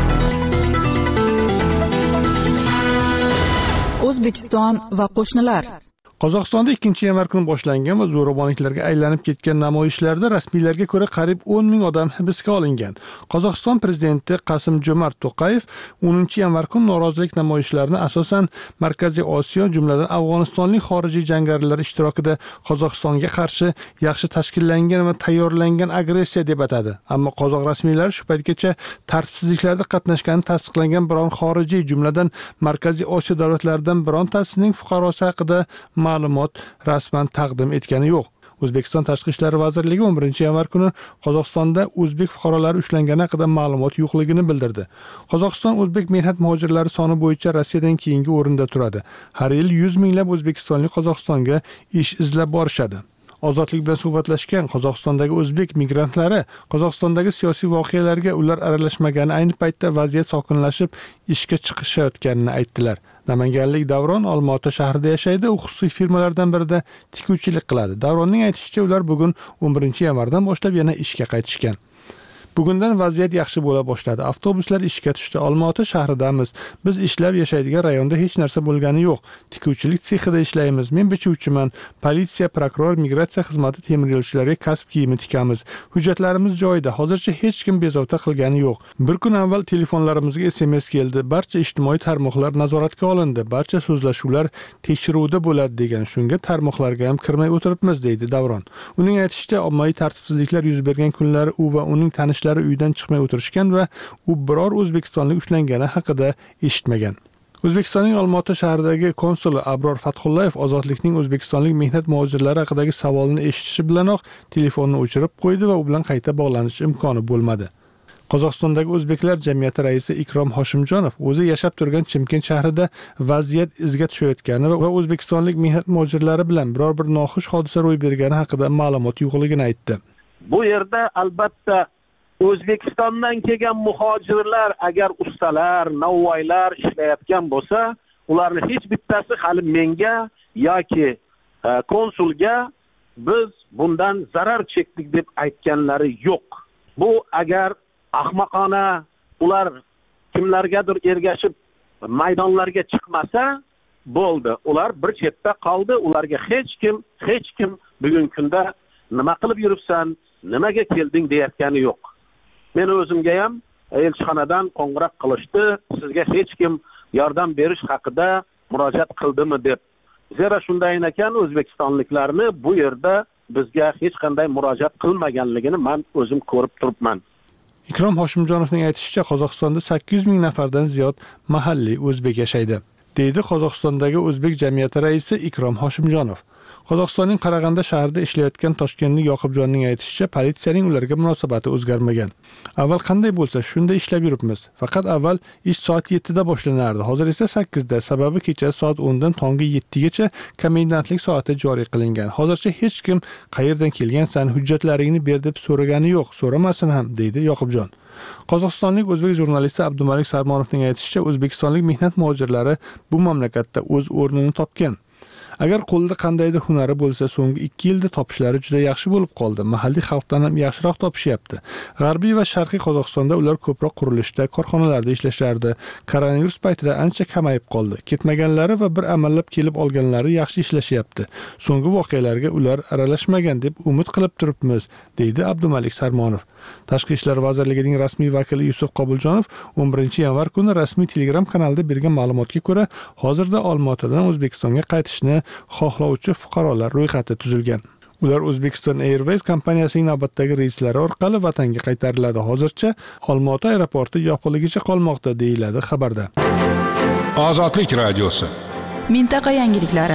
O'zbekiston va qo'shnilar. Qozog'istonda ikkinchi yanvar kuni boshlangan va zo'ravonliklarga aylanib ketgan namoyishlarda rasmiylarga ko'ra qariyb o'n ming odam hibsga olingan. Qozog'iston prezidenti Qasim-Jo'mart To'qayev o'ninchi yanvar kuni norozilik namoyishlarini asosan Markaziy Osiyo, jumladan Afg'onistonlik xorijiy jangarilar ishtirokida Qozog'istonga qarshi yaxshi tashkillangan va tayyorlangan agressiya deb atadi. Ammo qozoq rasmiylari shu paytgacha tartibsizliklarda qatnashganini tasdiqlangan biron xorijiy, jumladan Markaziy Osiyo davlatlaridan birontasining fuqarosi haqida ma'lumot rasman taqdim etgani yo'q. O'zbekiston Tashqi ishlar vazirligi o'n birinchi yanvar kuni Qozog'istonda o'zbek fuqarolari ushlangani haqida ma'lumot yo'qligini bildirdi. Qozog'iston o'zbek mehnat muhojirlari soni bo'yicha Rossiyadan keyingi o'rinda turadi. Har yil yuz minglab o'zbekistonlik Qozog'istonga ish izlab borishadi. Ozodlik bilan suhbatlashgan Qozog'istondagi o'zbek migrantlari Qozog'istondagi siyosiy voqealarga ular aralashmagani, ayni paytda vaziyat sokinlashib, ishga chiqishayotganini aytdilar. Namanganlik Davron Olmaota shahrida yashaydi, u xususiy firmalardan birida tikuvchilik qiladi. Davronning aytishicha, ular bugun o'n birinchi yanvardan boshlab yana ishga qaytishgan. Bugundan vaziyat yaxshi bo'la boshladi. Avtobuslar ishga tushdi. Olmaota shahridamiz. Biz ishlab yashaydigan rayonda hech narsa bo'lgani yo'q. Tikuvchilik sexida ishlaymiz. Men bichuvchiman. Politsiya, prokuror, migratsiya xizmati temir yo'lchilarga kasb kiyimi tikamiz. Hujjatlarimiz joyida. Hozircha hech kim bezovta qilgani yo'q. Bir kun avval telefonlarimizga S M S keldi. Barcha ijtimoiy tarmoqlar nazoratga olindi. Barcha so'zlashuvlar tekshiruvda bo'ladi degan. Shunga tarmoqlarga ham kirmay o'tiribmiz, deydi Davron. Uning aytishicha, ommaviy tartibsizliklar yuz bergan kunlari u va uning tanishlari uydan chiqmay o'tirishgan va u biror o'zbekistonlik ushlangani haqida eshitmagan. O'zbekistonning Olmaota shahridagi konsuli Abror Fathullayev ozodlikning o'zbekistonlik mehnat muhojirlari haqidagi savolni eshitishi bilanoq telefonni o'chirib qo'ydi va u bilan qayta bog'lanish imkoni bo'lmadi. Qozog'istondagi o'zbeklar jamiyati raisi Ikrom Hoshimjonov o'zi yashab turgan Chimkent shahrida vaziyat izga tushayotgani va o'zbekistonlik mehnat muhojirlari bilan biror bir noxush hodisa ro'y bergani haqida ma'lumot yo'qligini aytdi. Bu yerda albatta O'zbekistondan kelgan muhojirlar agar ustalar, novvoylar ishlayotgan bo'lsa, ularning hech bittasi hali menga yoki konsulga biz bundan zarar chekdik deb aytganlari yo'q. Bu agar ahmoqona ular kimlargadir ergashib maydonlarga chiqmasa bo'ldi. Ular bir chetda qoldi. Ularga hech kim, hech kim bugungi kunda nima qilib yuribsan, nimaga kelding deyotgani yo'q. Men o'zimga ham elchixonadan qo'ng'iroq qilishdi, sizga hech kim yordam berish haqida murojaat qildimi deb. Zero shunday ekan, o'zbekistonliklarni bu yerda bizga hech qanday murojaat qilmaganligini men o'zim ko'rib turibman. Ikrom Hoshimjonovning aytishicha, Qozog'istonda sakkiz yuz ming nafardan ziyod mahalliy o'zbek yashaydi, deydi Qozog'istondagi o'zbek jamiyati raisi Ikrom Hoshimjonov. Qozog'istonning Qarag'anda shahrida ishlayotgan toshkentlik Yoqubjonning aytishicha, politsiyaning ularga munosabati o'zgarmagan. Avval qanday bo'lsa, shunda ishlab yuribmiz. Faqat avval ish soat yettida boshlanardi, hozir esa sakkizda. Sababi kecha soat o'ndan tongi yettigacha komendantlik soati joriy qilingan. Hozircha hech kim qayerdan kelgansan, hujjatlaringni ber deb so'ragani yo'q, so'ramasin ham, deydi Yoqubjon. Qozog'istonlik o'zbek jurnalisti Abdumalik Sarmonovning aytishicha, o'zbekistonlik mehnat muhojirlari bu mamlakatda o'z o'rnini topgan. Agar qo'lida qandaydir hunari bo'lsa, so'nggi ikki yilda topishlari juda yaxshi bo'lib qoldi. Mahalliy xalqdan ham yaxshiroq topishyapti. G'arbiy va sharqiy Qozog'istonda ular ko'proq qurilishda, korxonalarda ishlashardi. Koronavirus paytida ancha kamayib qoldi. Ketmaganlari va bir amallab kelib olganlari yaxshi ishlashyapti. So'nggi voqealarga ular aralashmagan deb umid qilib turibmiz, deydi Abdumalik Sarmonov. Tashqi ishlar vazirligining rasmiy vakili Yusuf Qobuljonov o'n birinchi yanvar kuni rasmiy Telegram kanalida bergan ma'lumotga ko'ra, hozirda Olmaotadan O'zbekistonga qaytishni xohlovchi fuqarolar ro'yxati tuzilgan. Ular Uzbekistan Airways kompaniyasining navbatdagi reyslari orqali vatanga qaytariladi. Hozircha Olmaota aeroporti yopiqligicha qolmoqda, deyiladi xabarda. Ozodlik radiosi. Mintaqa yangiliklari.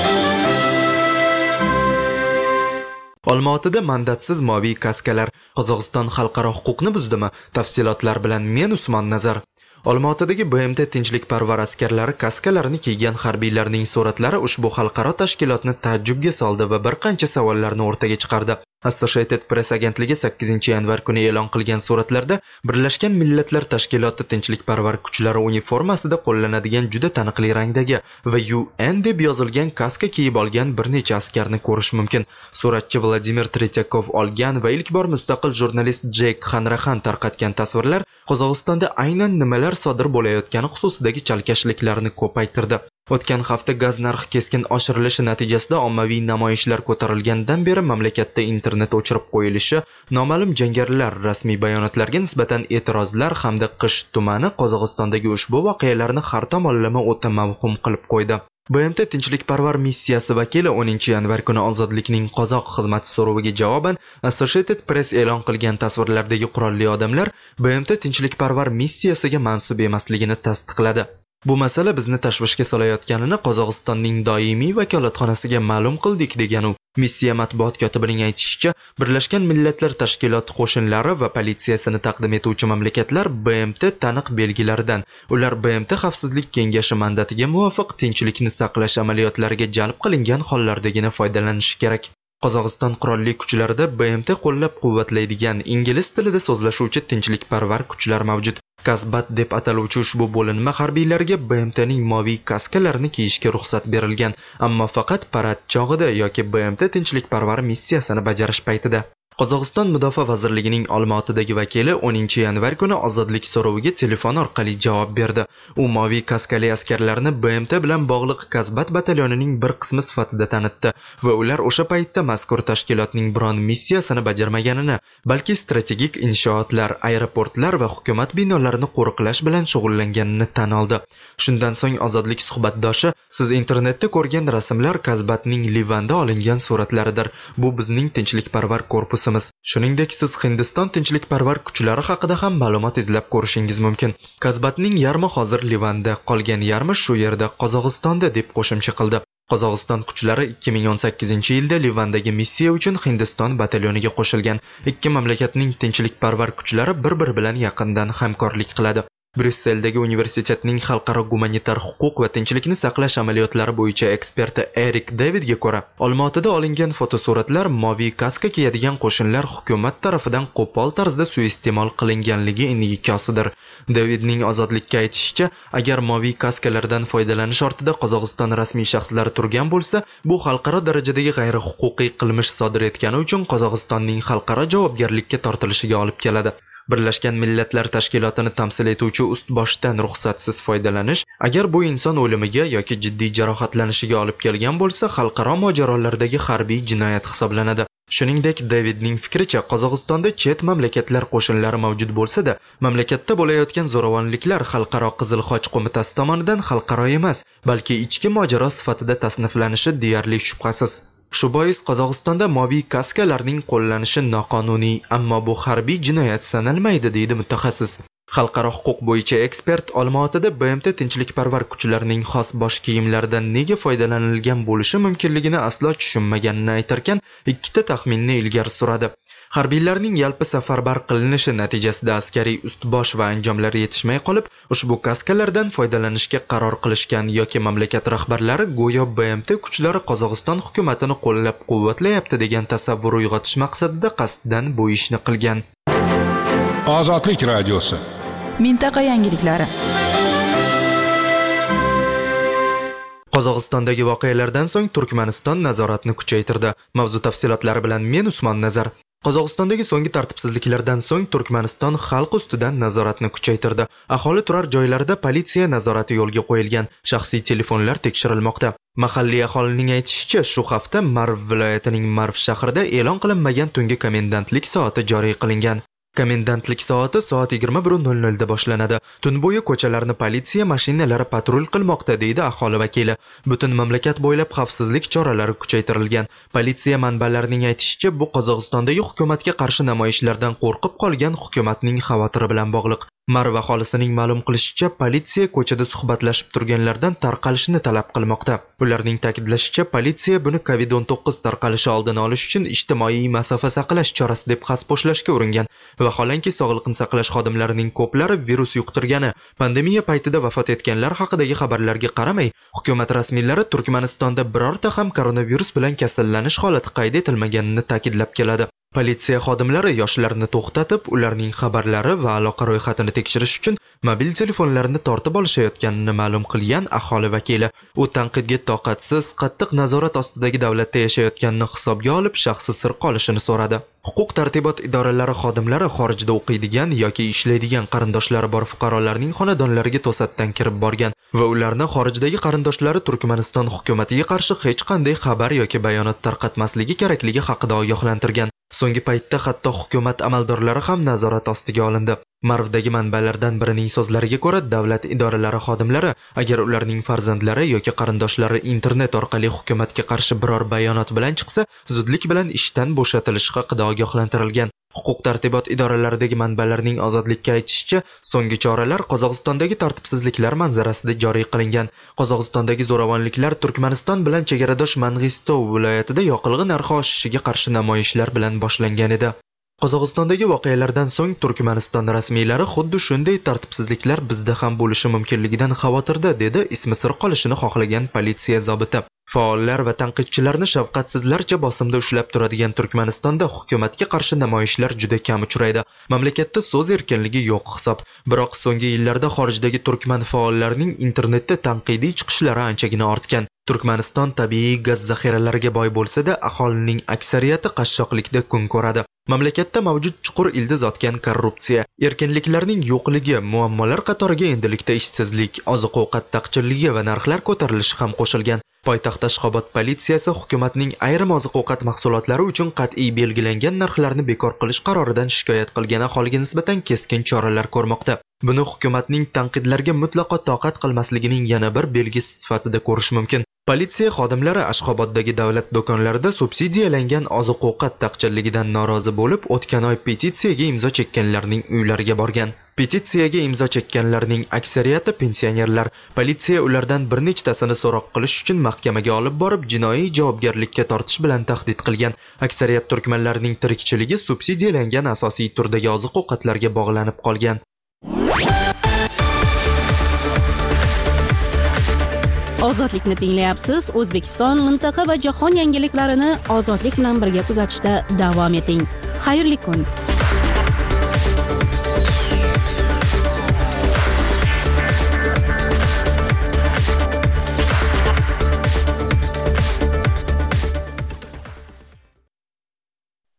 Olmaotada mandatsiz moviy kaskalar Qozog'iston xalqaro huquqni buzdimi? Tafsilotlar bilan men Usmon Nazar. Olmaotadagi B M T tinchlikparvar askarlari kaskalarini kiygan harbiylarning suratlari ushbu xalqaro tashkilotni taajjubga soldi va bir qancha savollarni o'rtaga chiqardi. Associated Press agentligi sakkizinchi yanvar kuni e'lon qilgan suratlarda Birlashgan Millatlar Tashkiloti tinchlikparvar kuchlari uniformasida qo'llanadigan juda taniqli rangdagi va U N deb yozilgan kaska kiyib olgan bir necha askarni ko'rish mumkin. Suratchi Vladimir Tretyakov olgan va ilk bor mustaqil jurnalist Jake Hanrahan tarqatgan tasvirlar Qozog'istonda aynan nimalar sodir bo'layotgani xususidagi chalkashliklarni ko'paytirdi. O'tgan hafta gaz narxi keskin oshirilishi natijasida ommaviy namoyishlar ko'tarilgandan beri mamlakatda internet o'chirib qo'yilishi, noma'lum jangarilar rasmiy bayonotlarga nisbatan e'tirozlar hamda qish tumani Qozog'istondagi ushbu voqealarni har tomonlama o'ta mavhum qilib qo'ydi. B M T tinchlikparvar missiyasi vakili o'ninchi yanvar kuni ozodlikning qozoq xizmati so'roviga javoban Associated Press e'lon qilgan tasvirlardagi qurolli odamlar B M T tinchlikparvar missiyasiga mansub emasligini tasdiqladi. Bu masala bizni tashvishga solayotganini Qozog'istonning doimiy vakolatxonasiga ma'lum qildik, degan u. Missiya matbuot kotibining aytishicha, Birlashgan Millatlar Tashkiloti qo'shinlari va politsiyasini taqdim etuvchi mamlakatlar B M T taniq belgilaridan, ular B M T Xavfsizlik kengashi mandatiga muvofiq tinchlikni saqlash amaliyotlariga jalb qilingan hollardagina foydalanishi kerak. Qozog'iston qurolli kuchlarida B M T qo'llab-quvvatlaydigan ingliz tilida so'zlashuvchi tinchlikparvar kuchlar mavjud. Kasbat deb ataluvchi ushbu bo'linma harbiylariga B M T'ning moviy kaskalarini kiyishga ruxsat berilgan, ammo faqat parad chog'ida yoki B M T tinchlikparvar missiyasini bajarish paytida. Qozog'iston Mudofaa vazirligining Olmaotadagi vakili o'ninchi yanvar kuni ozodlik so'roviga telefon orqali javob berdi. U moviy kaskali askarlarni B M T bilan bog'liq Kazbat batalyonining bir qismi sifatida tanitdi va ular o'sha paytda mazkur tashkilotning biron missiyasini bajarmaganini, balki strategik inshootlar, aeroportlar va hukumat binolarini qo'riqlash bilan shug'ullanganini tan oldi. Shundan so'ng ozodlik suhbatdoshi, siz internetda ko'rgan rasmlar Kazbatning Livanda olingan suratlaridir. Bu bizning tinchlikparvar korpusi. Shuningdek, siz Hindiston tinchlikparvar kuchlari haqida ham ma'lumot izlab ko'rishingiz mumkin. Kazbatning yarmi hozir Livanda, qolgan yarmi shu yerda Qozog'istonda deb qo'shimcha qildi. Qozog'iston kuchlari ikki ming o'n sakkizinchi yilda Livandagi missiya uchun Hindiston batalyoniga qo'shilgan. Ikki mamlakatning tinchlikparvar kuchlari bir-biri bilan yaqindan hamkorlik qiladi. Brusseldagi universitetning xalqaro gumanitar huquq va tinchlikni saqlash amaliyotlari bo'yicha eksperti Erik Davidga ko'ra, Olmaotada olingan fotosuratlar moviy kaska kiyadigan qo'shinlar hukumat tarafidan qo'pol tarzda suiiste'mol qilinganligi indikasidir. Davidning ozodlikka aytishicha, agar moviy kaskalardan foydalanish ortida Qozog'iston rasmiy shaxslari turgan bo'lsa, bu xalqaro darajadagi g'ayri-huquqiy qilmish sodir etgani uchun Qozog'istonning xalqaro javobgarlikka tortilishiga olib keladi. Birlashgan Millatlar Tashkilotini tamsil etuvchi ust-boshdan ruxsatsiz foydalanish, agar bu inson o'limiga yoki jiddiy jarohatlanishiga olib kelgan bo'lsa, xalqaro mojarolardagi harbiy jinoyat hisoblanadi. Shuningdek, Davidning fikricha, Qozog'istonda chet mamlakatlar qo'shinlari mavjud bo'lsa-da, mamlakatda bo'layotgan zo'ravonliklar Xalqaro Qizil Xoch qo'mitasi tomonidan xalqaro emas, balki ichki mojaro sifatida tasniflanishi deyarli shubhasiz. Shu bois Qozog'istonda moviy kaskalarning qo'llanishi noqonuniy, ammo bu harbiy jinoyat sanalmaydi, deydi mutaxassis. Xalqaro huquq bo'yicha ekspert Olmaotada B M T tinchlikparvar kuchlarining xos bosh kiyimlaridan nega foydalanilgan bo'lishi mumkinligini aslo tushunmaganini aytarkan, ikkita taxminni ilgari suradi. Harbiylarning yalpi safarbar qilinishi natijasida askariy ust-bosh va anjomlar yetishmay qolib, ushbu kaskalardan foydalanishga qaror qilishgan yoki mamlakat rahbarlari go'yo B M T kuchlari Qozog'iston hukumatini qo'llab-quvvatlayapti degan tasavvur uyg'otish maqsadida qasddan bu ishni qilgan. Ozodlik radiosi. Mintaqa yangiliklari. Qozog'istondagi voqealardan so'ng Turkmaniston nazoratni kuchaytirdi. Mavzu tafsilotlari bilan men Usmon Nazar. Qozog'istondagi so'nggi tartibsizliklardan so'ng Turkmaniston xalq ustidan nazoratni kuchaytirdi. Aholi turar joylarida politsiya nazorati yo'lga qo'yilgan, shaxsiy telefonlar tekshirilmoqda. Mahalliy aholining aytishicha, shu hafta Marv viloyatining Marv shahrida e'lon qilinmagan tungi komendantlik soati joriy qilingan. Komendantlik soati soat yigirma bir nol nol da boshlanadi. Tun bo'yi ko'chalarni politsiya mashinalari patrul qilmoqda, deydi aholi vakili. Butun mamlakat bo'ylab xavfsizlik choralari kuchaytirilgan. Politsiya manbalarining aytishicha, bu Qozog'istondagi hukumatga qarshi namoyishlardan qo'rqib qolgan hukumatning xavotiri bilan bog'liq. Marv aholisining ma'lum qilishicha, politsiya ko'chada suhbatlashib turganlardan tarqalishni talab qilmoqda. Ularning ta'kidlashicha, politsiya buni COVID o'n to'qqiz tarqalishi oldini olish uchun ijtimoiy masofa saqlash chorasi deb xaspo'shlashga uringan. Vaholanki sog'liqni saqlash xodimlarining ko'plari virus yuqtirgani, pandemiya paytida vafot etganlar haqidagi xabarlarga qaramay, hukumat rasmiylari Turkmanistonda birorta ham koronavirus bilan kasallanish holati qayd etilmaganini ta'kidlab keladi. Politsiya xodimlari yoshlarni to'xtatib, ularning xabarlari va aloqa ro'yxatini tekshirish uchun mobil telefonlarini tortib olishayotganini ma'lum qilgan aholi vakili. U tanqidga toqatsiz, qattiq nazorat ostidagi davlatda yashayotganini hisobga olib, shaxsi sir qolishini so'radi. Huquq tartibot idoralari xodimlari xorijda o'qiydigan yoki ishlaydigan qarindoshlari bor fuqarolarning xonadonlariga to'satdan kirib borgan va ularni xorijdagi qarindoshlari Turkmaniston hukumatiga qarshi hech qanday xabar yoki bayonot tarqatmasligi kerakligi haqida ogohlantirgan. So'nggi paytda hatto hukumat amaldorlari ham nazorat ostiga olindi. Marvdagi manbalardan birining so'zlariga ko'ra, davlat idoralari xodimlari agar ularning farzandlari yoki qarindoshlari internet orqali hukumatga qarshi biror bayonot bilan chiqsa, zudlik bilan ishdan bo'shatilishi haqida ogohlantirilgan. Huquq tartibot idoralaridagi manbalarning ozodlikka aytishicha, so'nggi choralar Qozog'istondagi tartibsizliklar manzarasida joriy qilingan. Qozog'istondagi zo'ravonliklar Turkmaniston bilan chegaradosh Mang'istov viloyatida yoqilg'i narxi oshishiga qarshi namoyishlar bilan boshlangan edi. Qozog'istondagi voqealardan so'ng Turkmaniston rasmiylari xuddi shunday tartibsizliklar bizda ham bo'lishi mumkinligidan xavotirda, dedi ismi sir qolishini xohlagan politsiya zobiti. Faollar va tanqidchilarni shafqatsizlarcha bosimda ushlab turadigan Turkmanistonda hukumatga qarshi namoyishlar juda kam uchraydi. Mamlakatda so'z erkinligi yo'q hisob. Biroq so'nggi yillarda xorijdagi turkman faollarining internetda tanqidiy chiqishlari anchagina ortgan. Turkmaniston tabiiy gaz zaxiralariga boy bo'lsa-da, aholining aksariyati qashshoqlikda kun ko'radi. Mamlakatda mavjud chuqur ildiz otgan korrupsiya, erkinliklarning yo'qligi, muammolar qatoriga endilikda ishsizlik, oziq-ovqat taqchilligi va narxlar ko'tarilishi ham qo'shilgan. Poytaxt Ashxobod politsiyasi hukumatning ayrim oziq-ovqat mahsulotlari uchun qat'iy belgilangan narxlarni bekor qilish qaroridan shikoyat qilgan aholiga nisbatan keskin choralar ko'rmoqda. Buni hukumatning tanqidlarga mutlaqo toqat qilmasligining yana bir belgisi sifatida ko'rish mumkin. Politsiya xodimlari Ashxoboddagi davlat do'konlarida subsidiyalangan oziq-ovqat taqchilligidan norozi bo'lib, o'tgan oy petitsiyaga imzo chekkanlarning uylariga borgan. Petitsiyaga imzo chekkanlarning aksariyati pensionerlar. Politsiya ulardan bir nechtasini so'roq qilish uchun mahkamaga olib borib, jinoiy javobgarlikka tortish bilan tahdid qilgan. Aksariyat turkmanlarning tirikchiligi subsidiyalangan asosiy turdagi oziq-ovqatlarga bog'lanib qolgan. Ozodlikni tinglayapsiz. O'zbekiston, mintaqa va jahon yangiliklarini ozodlik bilan birga kuzatishda davom eting. Xayrli kun.